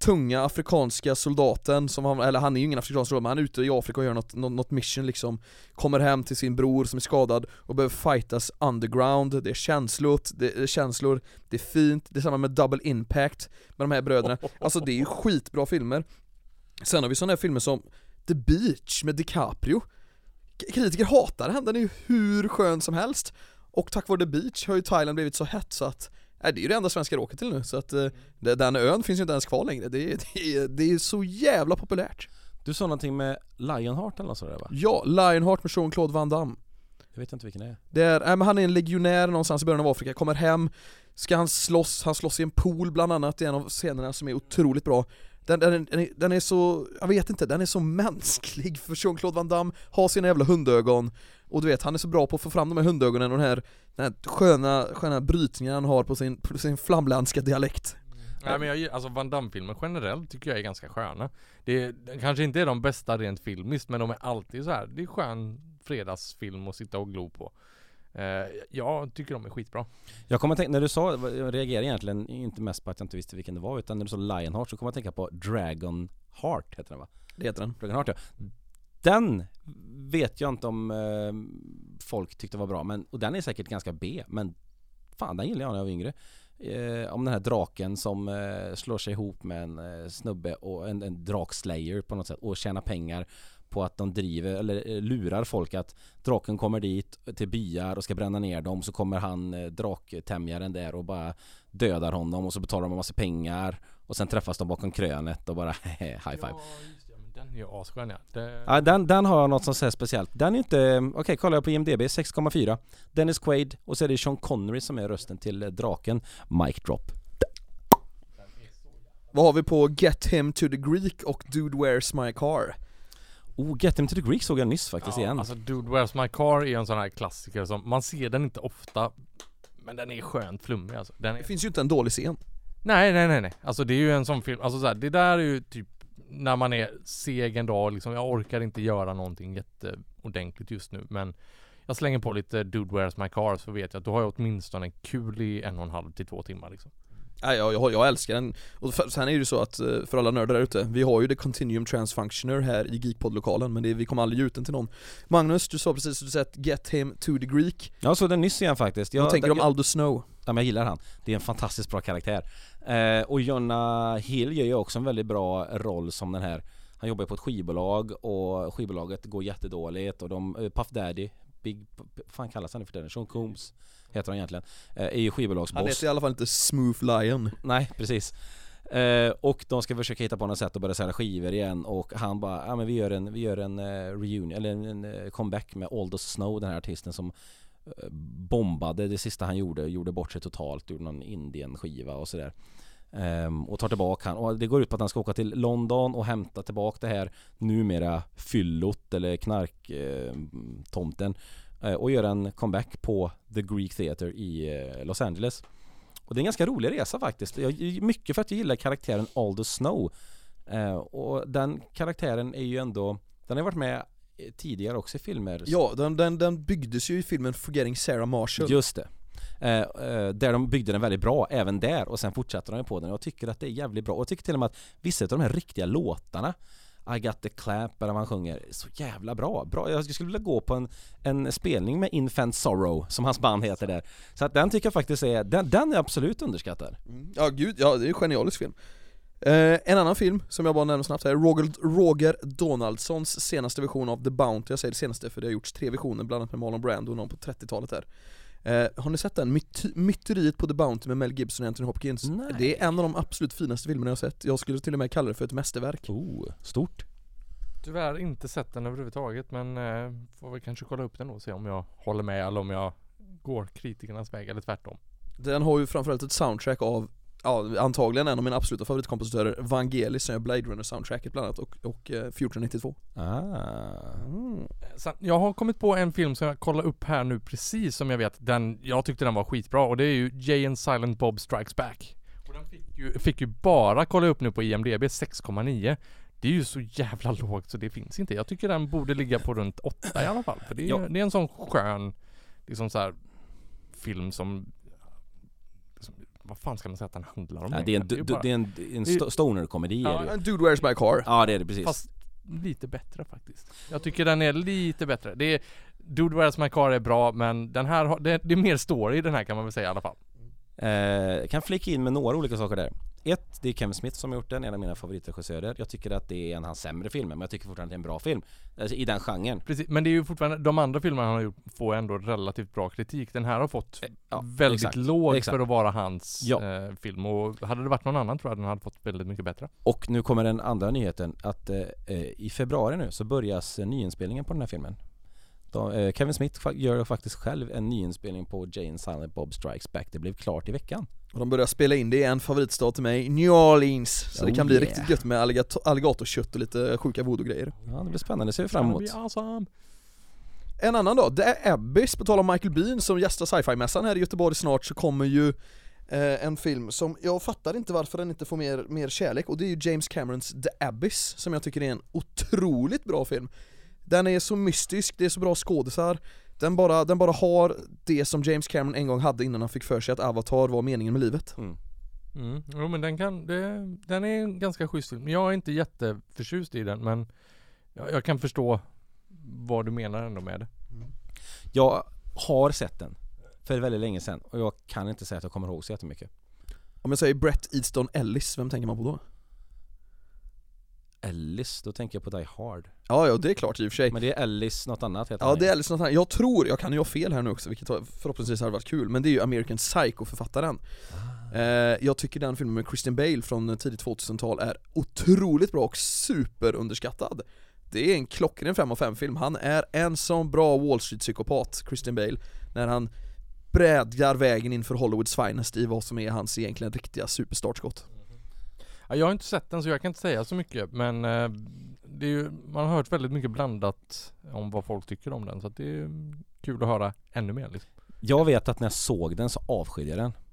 tunga afrikanska soldaten som han är ju ingen afrikansk soldat, men han är ute i Afrika och gör något mission liksom. Kommer hem till sin bror som är skadad och behöver fightas underground. Det är känslor, det är fint. Det är samma med Double Impact med de här bröderna. Alltså det är ju skitbra filmer. Sen har vi sådana här filmer som The Beach med DiCaprio. Kritiker hatar den är ju hur skön som helst. Och tack vare The Beach har ju Thailand blivit så hett så att det är ju det enda svenska åker till nu. Så att den ön finns ju inte ens kvar längre. Det är så jävla populärt. Du sa någonting med Lionheart eller något sådär, va? Ja, Lionheart med Jean-Claude Van Damme. Jag vet inte vilken det är. Men han är en legionär någonstans i början av Afrika. Kommer hem, ska han slåss i en pool bland annat. Det är en av scenerna som är otroligt bra. Den är så, jag vet inte, den är så mänsklig. För Jean-Claude Van Damme har sina jävla hundögon. Och du vet, han är så bra på att få fram de här hundögonen och den här sköna brytningen han har på sin flamländska dialekt. Nej, men alltså Van Damme-filmer generellt tycker jag är ganska sköna. Det kanske inte är de bästa rent filmiskt, men de är alltid så här. Det är skön fredagsfilm att sitta och glo på. Jag tycker de är skitbra. Jag kommer att tänka, när du sa, jag reagerade egentligen inte mest på att jag inte visste vilken det var, utan när du sa Lionheart så kommer jag att tänka på Dragonheart, heter den, va? Det heter den. Dragonheart, ja. Den vet jag inte om folk tyckte var bra, och den är säkert ganska B, men fan, den gillar jag när jag var yngre. Om den här draken som slår sig ihop med en snubbe och en drakslayer på något sätt och tjänar pengar på att de driver eller lurar folk att draken kommer dit till byar och ska bränna ner dem, så kommer han draktämjaren där och bara dödar honom och så betalar de en massa pengar och sen träffas de bakom krönet och bara high five. Ja, just det, men den är ju asskön, ja. Ja, den har något som säger speciellt. Den är inte, okej, kollar jag på IMDb 6,4. Dennis Quaid och så är det Sean Connery som är rösten till draken. Mic drop. Vad har vi på Get Him to the Greek och Dude Where's My Car? Get Him to the Greek såg jag nyss faktiskt igen. Alltså Dude Where's My Car är en sån här klassiker som man ser den inte ofta, men den är skönt flummig alltså. Det finns ju inte en dålig scen. Nej. Alltså det är ju en sån film, alltså så här, det där är ju typ när man är seg en dag liksom, jag orkar inte göra någonting jätteordentligt just nu, men jag slänger på lite Dude Where's My Car så vet jag att då har jag åtminstone kul i 1,5 till 2 timmar liksom. Jag älskar den. Och sen är det ju så att för alla nördar där ute, vi har ju The Continuum Transfunctioner här i Geekpod-lokalen, men vi kommer aldrig ge ut den till någon. Magnus, du sa precis att du sett Get Him to the Greek. Ja, så den nyss igen faktiskt. Jag tänker om Aldo Snow. Ja, men jag gillar han. Det är en fantastiskt bra karaktär. Och Jonah Hill gör ju också en väldigt bra roll som den här. Han jobbar på ett skivbolag och skivbolaget går jättedåligt och Puff Daddy, fan kallas han för det? Sean Combs heter han egentligen, är ju skivbolagsboss. Han heter i alla fall inte Smooth Lion. Nej, precis. Och de ska försöka hitta på något sätt att börja sälja skivor igen, och han bara, ja men vi gör en reunion eller en comeback med Aldo Snow, den här artisten som bombade det sista han gjorde bort sig totalt, gjorde någon Indien-skiva och sådär. Och tar tillbaka han, och det går ut på att han ska åka till London och hämta tillbaka det här numera fyllot eller knarktomten och göra en comeback på The Greek Theater i Los Angeles. Och det är en ganska rolig resa faktiskt. Mycket för att jag gillar karaktären Aldo Snow. Och den karaktären är ju ändå, den har varit med tidigare också i filmer. Ja, den byggdes ju i filmen Forgetting Sarah Marshall. Just det. Där de byggde den väldigt bra även där, och sen fortsätter de på den. Jag tycker att det är jävligt bra, och jag tycker till och med att vissa av de här riktiga låtarna, I Got the Clap eller vad han sjunger, är så jävla bra. Jag skulle vilja gå på en spelning med Infant Sorrow som hans band heter där. Så att den tycker jag faktiskt är, den är absolut underskattad. Ja gud, ja, det är en genialisk film. En annan film som jag bara nämner snabbt här, Roger Donaldsons senaste version av The Bounty. Jag säger det senaste för det har gjorts 3 versioner, bland annat med Marlon Brando och någon på 30-talet här. Har ni sett den? Myteriet på The Bounty med Mel Gibson och Anthony Hopkins? Nej. Det är en av de absolut finaste filmerna jag har sett. Jag skulle till och med kalla det för ett mästerverk. Stort. Tyvärr inte sett den överhuvudtaget, men får väl kanske kolla upp den och se om jag håller med eller om jag går kritikernas väg eller tvärtom. Den har ju framförallt ett soundtrack av, ja, antagligen en av mina absoluta favoritkompositörer, Vangelis, som gör Blade Runner soundtracket bland annat, och Future 92. Sen, jag har kommit på en film som jag kollar upp här nu precis, som jag vet, jag tyckte den var skitbra, och det är ju Jay and Silent Bob Strikes Back. Och den fick ju bara kolla upp nu på IMDb 6,9. Det är ju så jävla lågt så det finns inte. Jag tycker den borde ligga på runt 8 i alla fall, för det är en sån skön liksom så här film som vad fan ska man säga att den handlar om? Ja, det är en stoner-komedi. Ja, är det ju. And Dude, Where's My Car? Ja, det är det precis. Fast lite bättre faktiskt. Jag tycker den är lite bättre. Det är, Dude, Where's My Car är bra, men den här det är mer story i den här kan man väl säga i alla fall. Kan flika in med några olika saker där. Ett, det är Kevin Smith som har gjort den, en av mina favoritregissörer. Jag tycker att det är en av hans sämre filmer, men jag tycker fortfarande att det är en bra film, alltså, i den genren. Precis, men det är ju fortfarande, de andra filmerna han har gjort får ändå relativt bra kritik. Den här har fått väldigt låg för att vara hans film, och hade det varit någon annan tror jag den hade fått väldigt mycket bättre. Och nu kommer den andra nyheten att i februari nu så börjas nyinspelningen på den här filmen. Kevin Smith gör faktiskt själv en nyinspelning på Jay and Silent Bob Strikes Back. Det blev klart i veckan. Och de börjar spela in det i en favoritstad till mig, New Orleans. Så det kan bli riktigt gött med alligatorkött och lite sjuka voodoo-grejer. Ja, det blir spännande, det ser vi fram emot. Awesome. En annan då, det är Abyss. På tal om Michael Bean som gästar sci-fi-mässan här i Göteborg snart, så kommer ju en film som jag fattar inte varför den inte får mer kärlek, och det är ju James Camerons The Abyss, som jag tycker är en otroligt bra film. Den är så mystisk, det är så bra skådisar. Den bara har det som James Cameron en gång hade innan han fick för sig att Avatar var meningen med livet. Jo, men den är en ganska schysst film. Jag är inte jätteförtjust i den, men jag kan förstå vad du menar ändå med det. Jag har sett den för väldigt länge sedan, och jag kan inte säga att jag kommer ihåg så jättemycket. Om jag säger Bret Easton Ellis, vem tänker man på då? Ellis, då tänker jag på Die Hard. Ja, det är klart i och för sig. Men det är Ellis något annat heter Ja, det är Ellis något annat. Jag kan ju ha fel här nu också, vilket förhoppningsvis hade varit kul. Men det är ju American Psycho-författaren. Jag tycker den filmen med Christian Bale från tidigt 2000-tal är otroligt bra och superunderskattad. Det är en klockren 5 av 5 film. Han är en sån bra Wall Street-psykopat, Christian Bale, när han brädgar vägen inför Hollywoods finest i vad som är hans egentligen riktiga superstartskott. Jag har inte sett den så jag kan inte säga så mycket, men det är ju, man har hört väldigt mycket blandat om vad folk tycker om den, så att det är kul att höra ännu mer liksom. Jag vet att när jag såg den så avskydde jag den,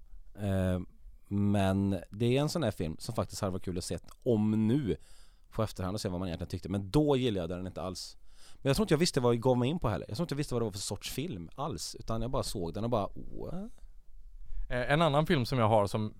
men det är en sån här film som faktiskt hade varit kul att se om nu på efterhand och se vad man egentligen tyckte, men då gillade jag den inte alls. Men jag tror inte jag visste vad jag gav mig in på heller. Jag tror inte jag visste vad det var för sorts film alls, utan jag bara såg den och bara En annan film som jag har som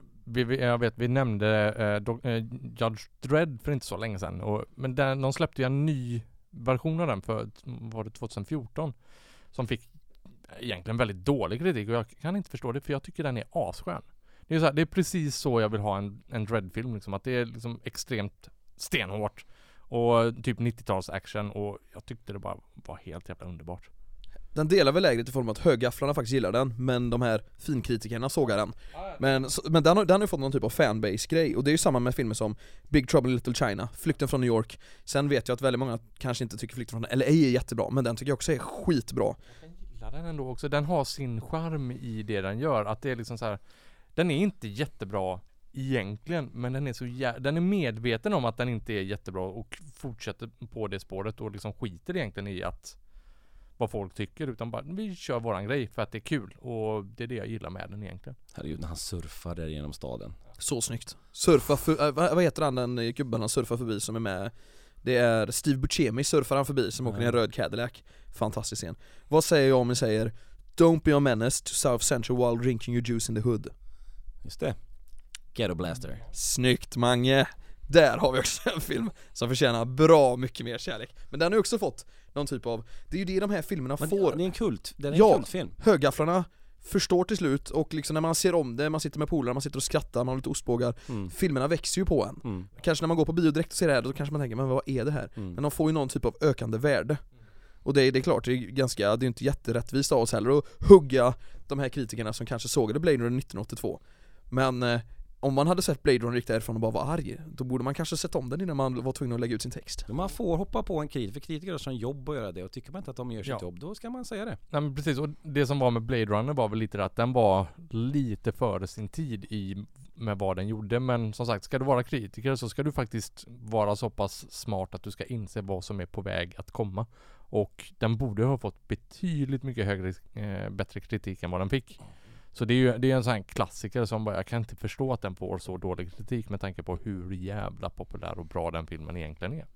vi nämnde Judge Dredd för inte så länge sedan, men de släppte ju en ny version av den för, var det 2014, som fick egentligen väldigt dålig kritik, och jag kan inte förstå det, för jag tycker den är asskön. Det är så här, det är precis så jag vill ha en Dredd-film liksom, att det är liksom extremt stenhårt och typ 90-tals action, och jag tyckte det bara var helt jävla underbart. Den delar väl lägret i form av att högafflarna faktiskt gillar den, men de här finkritikerna sågar den. Men den har ju fått någon typ av fanbase-grej, och det är ju samma med filmer som Big Trouble in Little China, Flykten från New York. Sen vet jag att väldigt många kanske inte tycker Flykten från LA är jättebra, men den tycker jag också är skitbra. Jag gillar den ändå också, den har sin charm i det den gör, att det är liksom så här, den är inte jättebra egentligen, men den är den är medveten om att den inte är jättebra och fortsätter på det spåret och liksom skiter egentligen i att vad folk tycker, utan bara vi kör våran grej för att det är kul, och det är det jag gillar med den egentligen. Herregud, när han surfar där genom staden. Så snyggt. Vad heter han den gubben han surfar förbi som är med? Det är Steve Buscemi surfar han förbi som åker i en röd Cadillac. Fantastisk scen. Vad säger jag om jag säger Don't be a menace to South Central while drinking your juice in the hood? Just det. Ghetto Blaster. Snyggt, Mange. Där har vi också en film som förtjänar bra mycket mer kärlek. Men den har ju också fått någon typ av, det är ju det de här filmerna får. Det är en kult, det är en kultfilm. Högafflarna förstår till slut, och liksom när man ser om det, man sitter med polare, man sitter och skrattar, man har lite ostbågar, filmerna växer ju på en. Kanske när man går på bio direkt och ser det här, då kanske man tänker, men vad är det här? Men de får ju någon typ av ökande värde. Och det är klart, det är inte jätterättvist av oss heller att hugga de här kritikerna som kanske sågade Blade Runner 1982. Men om man hade sett Blade Runner riktigt därifrån och bara var arg, då borde man kanske sett om den innan man var tvungen att lägga ut sin text. Man får hoppa på en kritik, för kritiker har sån jobb att göra det, och tycker man inte att de gör sitt jobb, då ska man säga det. Nej, men precis, och det som var med Blade Runner var väl lite att den var lite före sin tid med vad den gjorde, men som sagt, ska du vara kritiker så ska du faktiskt vara så pass smart att du ska inse vad som är på väg att komma, och den borde ha fått betydligt mycket bättre kritik än vad den fick. Så det är en sån här klassiker som bara, jag kan inte förstå att den får så dålig kritik med tanke på hur jävla populär och bra den filmen egentligen är.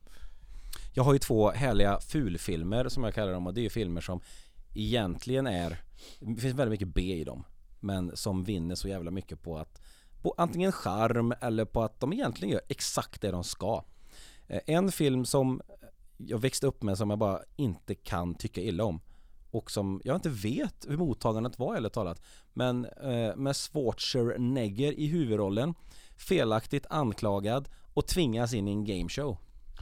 Jag har ju 2 härliga fulfilmer som jag kallar dem, och det är ju filmer som egentligen det finns väldigt mycket B i dem. men som vinner så jävla mycket på att på antingen charm eller på att de egentligen gör exakt det de ska. En film som jag växte upp med som jag bara inte kan tycka illa om och som jag inte vet hur mottagandet var eller talat, men med Schwarzenegger i huvudrollen, felaktigt anklagad och tvingas in i en gameshow.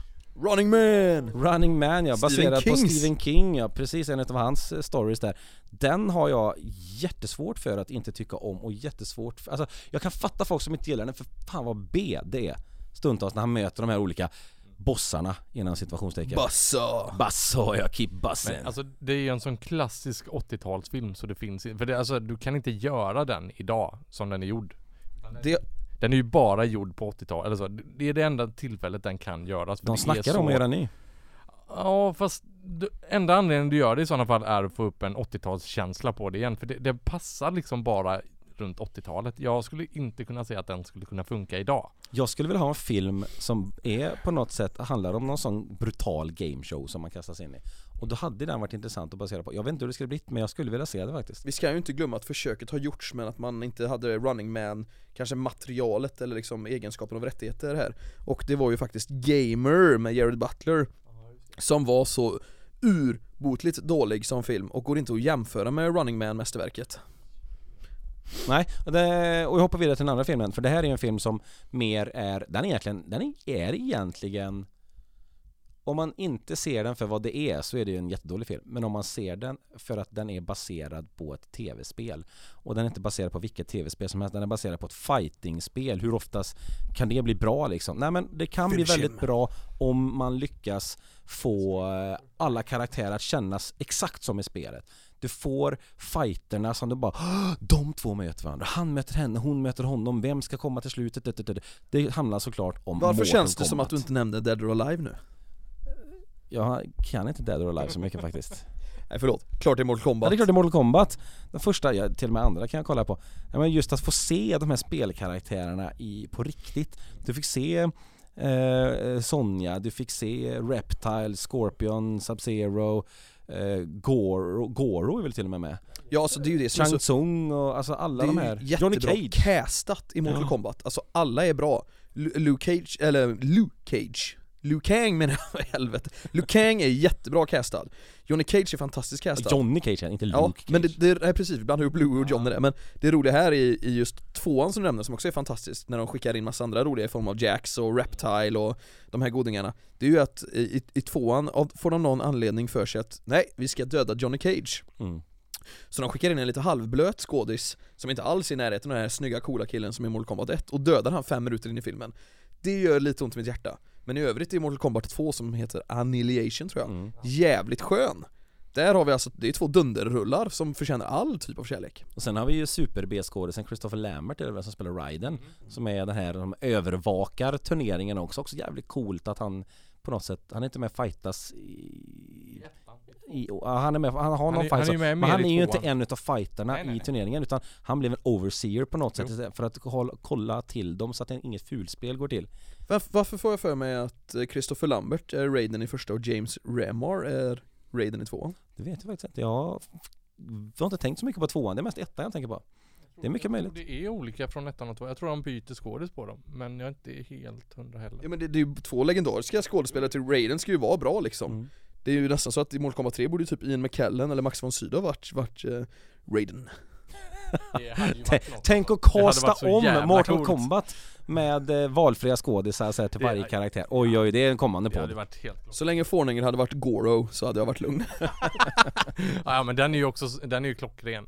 Running Man, ja, baserad på Stephen King, ja, precis, en av hans stories där. Den har jag jättesvårt för att inte tycka om och jättesvårt för, alltså jag kan fatta folk som inte gillar den, för fan vad B det är stundtals när han möter de här olika bossarna inom situationstecken. Basso, jag keep bussen. Men, alltså det är ju en sån klassisk 80-talsfilm så det finns, för det, alltså du kan inte göra den idag som den är gjord. Den är ju bara gjord på 80-talet, eller så. Det är det enda tillfället den kan göras. De snackar om att göra ny. Ja, fast enda anledningen du gör det i sådana fall är att få upp en 80-talskänsla på det igen. För det passar liksom bara runt 80-talet. Jag skulle inte kunna säga att den skulle kunna funka idag. Jag skulle vilja ha en film som är på något sätt handlar om någon sån brutal gameshow som man kastas in i. Och då hade den varit intressant att basera på. Jag vet inte hur det skulle bli, men jag skulle vilja se det faktiskt. Vi ska ju inte glömma att försöket har gjorts, men att man inte hade Running Man, kanske materialet eller liksom egenskapen av rättigheter här. Och det var ju faktiskt Gamer med Jared Butler som var så urbotligt dålig som film och går inte att jämföra med Running Man-mästerverket. Nej, och jag hoppar vidare till den andra filmen, för det här är en film som mer är, den är egentligen, om man inte ser den för vad det är så är det ju en jättedålig film, men om man ser den för att den är baserad på ett tv-spel, och den är inte baserad på vilket tv-spel som helst, den är baserad på ett fighting-spel. Hur oftast kan det bli bra liksom? Nej, men det kan bli väldigt bra om man lyckas få alla karaktärer att kännas exakt som i spelet. Du får fighterna som du bara, de två möter varandra, han möter henne, hon möter honom, vem ska komma till slutet? Det handlar såklart om Varför känns det Kombat. som att du inte nämnde Dead or Alive nu? Jag kan inte Dead or Alive så mycket faktiskt. Nej, förlåt. Klart det är Mortal Kombat. Ja, det är klart det är Mortal Kombat. Den första, till och med andra kan jag kolla på. Ja, men just att få se de här spelkaraktärerna på riktigt. Du fick se Sonja, du fick se Reptile, Scorpion, Sub-Zero, Goro är väl till och med. Ja, alltså det är ju det som Shang Tsung och alltså alla de här. Johnny Cage castat i Mortal Kombat. Alltså alla är bra. Luke Kang menar jag, helvete. Luke Kang är jättebra castad. Johnny Cage är fantastiskt castad. Johnny Cage är inte Luke Cage. Men det är precis, ibland har ju Blue och Johnny det. Men det roliga här är i just tvåan som du nämnde, som också är fantastiskt, när de skickar in massa andra roliga i form av Jax och Reptile och de här godingarna. Det är ju att i tvåan får de någon anledning för sig att nej, vi ska döda Johnny Cage. Så de skickar in en lite halvblöt skådis som inte alls är i närheten av den här snygga coola killen som är i Mortal Kombat 1 och dödar han 5 minuter in i filmen. Det gör lite ont i mitt hjärta. Men i övrigt är Mortal Kombat 2 som heter Annihilation tror jag, jävligt skön. Där har vi alltså, det är 2 dunderrullar som förtjänar all typ av kärlek. Och sen har vi ju super B-skådisen Christopher Lambert eller som spelar Raiden, som är den här som övervakar turneringen också jävligt coolt att han på något sätt, han är inte med fightas han är med, han har någon fight, men han är ju inte en utav fighterna i turneringen, utan han blev en overseer på något sätt för att kolla till dem så att inget fulspel går till. Varför får jag för mig att Christopher Lambert är Raiden i första och James Remar är Raiden i tvåan? Det vet jag faktiskt inte. Jag har inte tänkt så mycket på tvåan, det är mest ettan jag tänker på. Det är mycket möjligt. Det är olika från ettan och tvåan. Jag tror de byter skådis på dem, men jag är inte helt hundra heller. Ja, men det är ju 2 legendariska skådespelare till Raiden ska ju vara bra liksom. Det är ju nästan så att i Mortal Kombat 3 borde ju typ Ian McKellen eller Max von Sydow varit Raiden. Tänk att kasta om Mortal Kombat med valfria skådisar så här, till varje karaktär. Oj, det är en kommande podd. Så länge Forningen hade varit Goro så hade jag varit lugn. Ja, men den är ju klockren.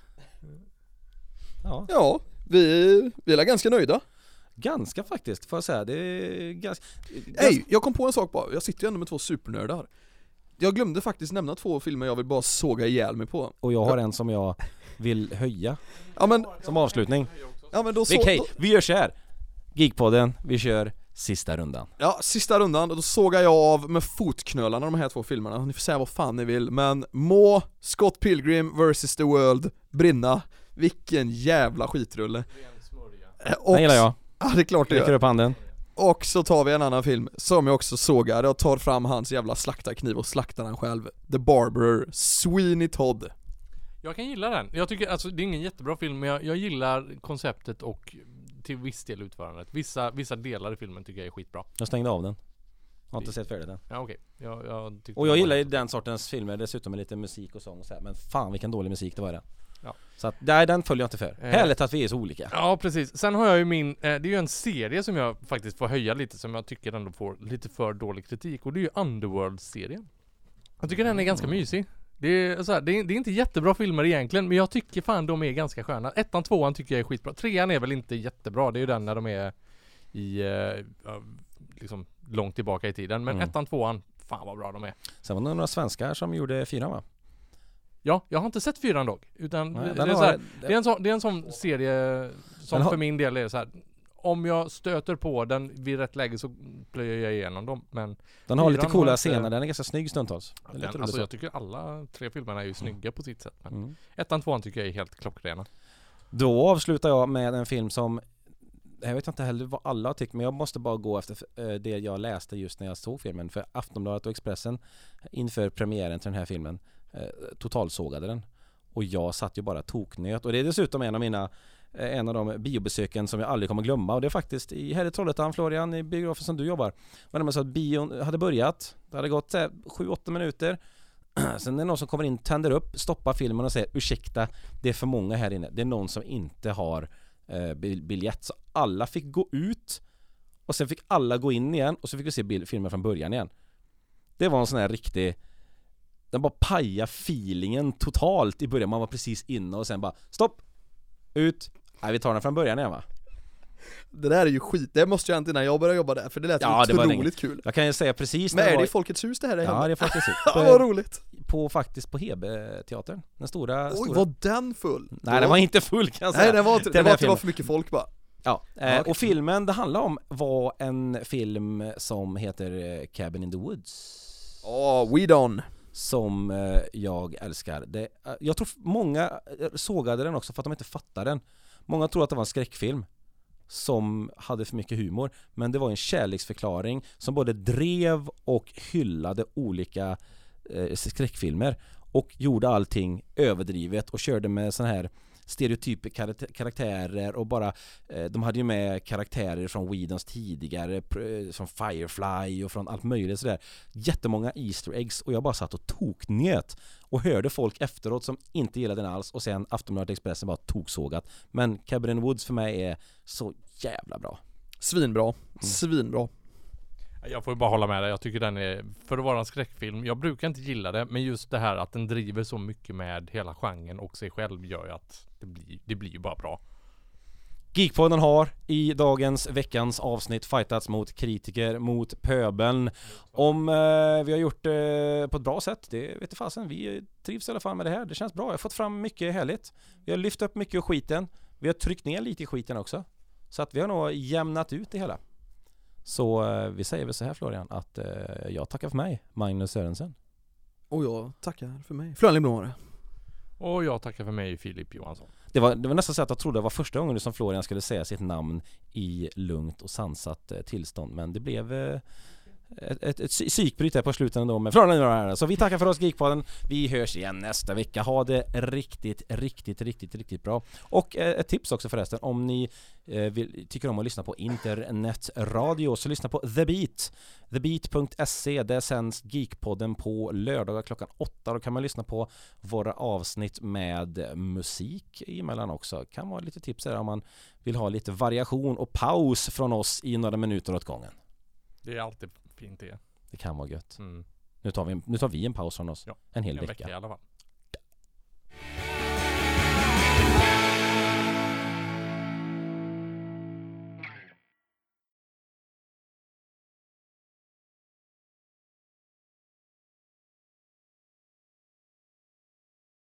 Ja, vi är ganska nöjda. Ganska faktiskt, får jag säga. Det är ganska... Jag kom på en sak bara. Jag sitter ju ändå med 2 supernördar. Jag glömde faktiskt nämna 2 filmer jag vill bara såga ihjäl mig på. Och jag har en som jag vill höja. Ja, men som avslutning. Ja, men då vi gör så här. Geekpodden, vi kör sista rundan. Ja, sista rundan. Då sågar jag av med fotknölarna de här 2 filmerna. Ni får säga vad fan ni vill, men må Scott Pilgrim vs. The World brinna. Vilken jävla skitrulle. Den gillar jag. Ja, det är klart det gör. Upp handen. Och så tar vi en annan film som jag också sågar. Jag tar fram hans jävla slaktarkniv och slaktar han själv. The Barberer, Sweeney Todd. Jag kan gilla den. Jag tycker, alltså det är ingen jättebra film, men jag gillar konceptet och till viss del utförandet. Vissa delar i filmen tycker jag är skitbra. Jag stängde av den. Jag har inte sett färdigt den. Ja, okej. Och jag gillar ju den sortens filmer dessutom med lite musik och sång och så här. Men fan vilken dålig musik det var i den. Ja. Så att, nej, den följer jag inte för. Härligt att vi är så olika. Ja, precis. Sen har jag ju det är ju en serie som jag faktiskt får höja lite, som jag tycker ändå får lite för dålig kritik. Och det är ju Underworld-serien. Jag tycker den är ganska mysig. Det är, så här, det är inte jättebra filmer egentligen, men jag tycker fan de är ganska sköna. 1:an, 2:an tycker jag är skitbra. 3:an är väl inte jättebra. Det är ju den när de är i liksom långt tillbaka i tiden. Men 1:an, 2:an, fan vad bra de är. Sen var det några svenskar som gjorde 4:an, va? Ja, jag har inte sett 4:an dock. Utan Nej, det är en sån serie som för min del är så här. Om jag stöter på den vid rätt läge så plöjer jag igenom dem. Men den har lite coola scener, den är ganska snygg stundtals. Alltså jag tycker alla 3 filmerna är ju snygga på sitt sätt. Men 1:an, 2:an tycker jag är helt klockrena. Då avslutar jag med en film som, jag vet inte heller vad alla har tyckt, men jag måste bara gå efter det jag läste just när jag såg filmen. För Aftonbladet och Expressen inför premiären till den här filmen totalsågade den. Och jag satt ju bara toknöt. Och det är dessutom en av de biobesöken som jag aldrig kommer glömma. Och det är faktiskt här i Trollhättan, Florian, i biografen som du jobbar. Men det så att bion hade börjat. Det hade gått 7-8 minuter. Sen är det någon som kommer in, tänder upp, stoppar filmen och säger ursäkta, det är för många här inne. Det är någon som inte har biljett. Så alla fick gå ut. Och sen fick alla gå in igen. Och så fick vi se filmen från början igen. Det var en sån här riktig... Den bara paja feelingen totalt i början. Man var precis inne och sen bara stopp, ut. Nej, vi tar den från början igen, va? Det där är ju skit, det måste jag inte innan jag började jobba där. För det lät ju otroligt kul. Jag kan ju säga precis. Men är det i Folkets hus det här är? Ja, det är Folkets hus. Vad roligt. Faktiskt på Hebe-teatern. Den stora. Var den full? Nej, den var inte full, kan jag säga. Nej, det var för mycket folk bara. Ja, och filmen det handlar om var en film som heter Cabin in the Woods. Whedon. Som jag älskar. Jag tror många sågade den också för att de inte fattade den. Många tror att det var en skräckfilm som hade för mycket humor. Men det var en kärleksförklaring som både drev och hyllade olika skräckfilmer. Och gjorde allting överdrivet och körde med sån här stereotyper karaktärer och bara de hade ju med karaktärer från Whedons tidigare, från Firefly och från allt möjligt sådär. Jättemånga Easter eggs och jag bara satt och toknjöt och hörde folk efteråt som inte gillade den alls och sen Aftonbladet Expressen bara toksågat. Men Cabin in the Woods för mig är så jävla bra. Svinbra. Jag får bara hålla med dig. Jag tycker den är, för att vara en skräckfilm, jag brukar inte gilla det, men just det här att den driver så mycket med hela genren och sig själv gör ju att det blir ju bara bra. Geekpodden har i veckans avsnitt fightats mot kritiker, mot pöbeln. Om vi har gjort det på ett bra sätt, det vet jag fasen. Vi trivs i alla fall med det här. Det känns bra. Jag har fått fram mycket härligt. Vi har lyft upp mycket av skiten. Vi har tryckt ner lite i skiten också. Så att vi har nog jämnat ut det hela. Så vi säger väl så här, Florian, att jag tackar för mig, Magnus Sörensen. Och jag tackar för mig, Florian Lindblom. Och jag tackar för mig, Filip Johansson. Det var nästan så att jag trodde det var första gången som Florian skulle säga sitt namn i lugnt och sansat tillstånd. Men det blev ett psykbryt här på slutet ändå med Florian. Så vi tackar för oss, Geekpodden. Vi hörs igen nästa vecka. Ha det riktigt bra. Och ett tips också förresten, om ni tycker om att lyssna på internetradio så lyssna på The Beat. TheBeat.se, där sänds Geekpodden på lördagar klockan 8. Då kan man lyssna på våra avsnitt med musik emellan också. Kan vara lite tips där om man vill ha lite variation och paus från oss i några minuter åt gången. Det är alltid fint det. Det kan vara gött. Nu tar vi en paus från oss. Ja, en hel vecka vecka i alla fall.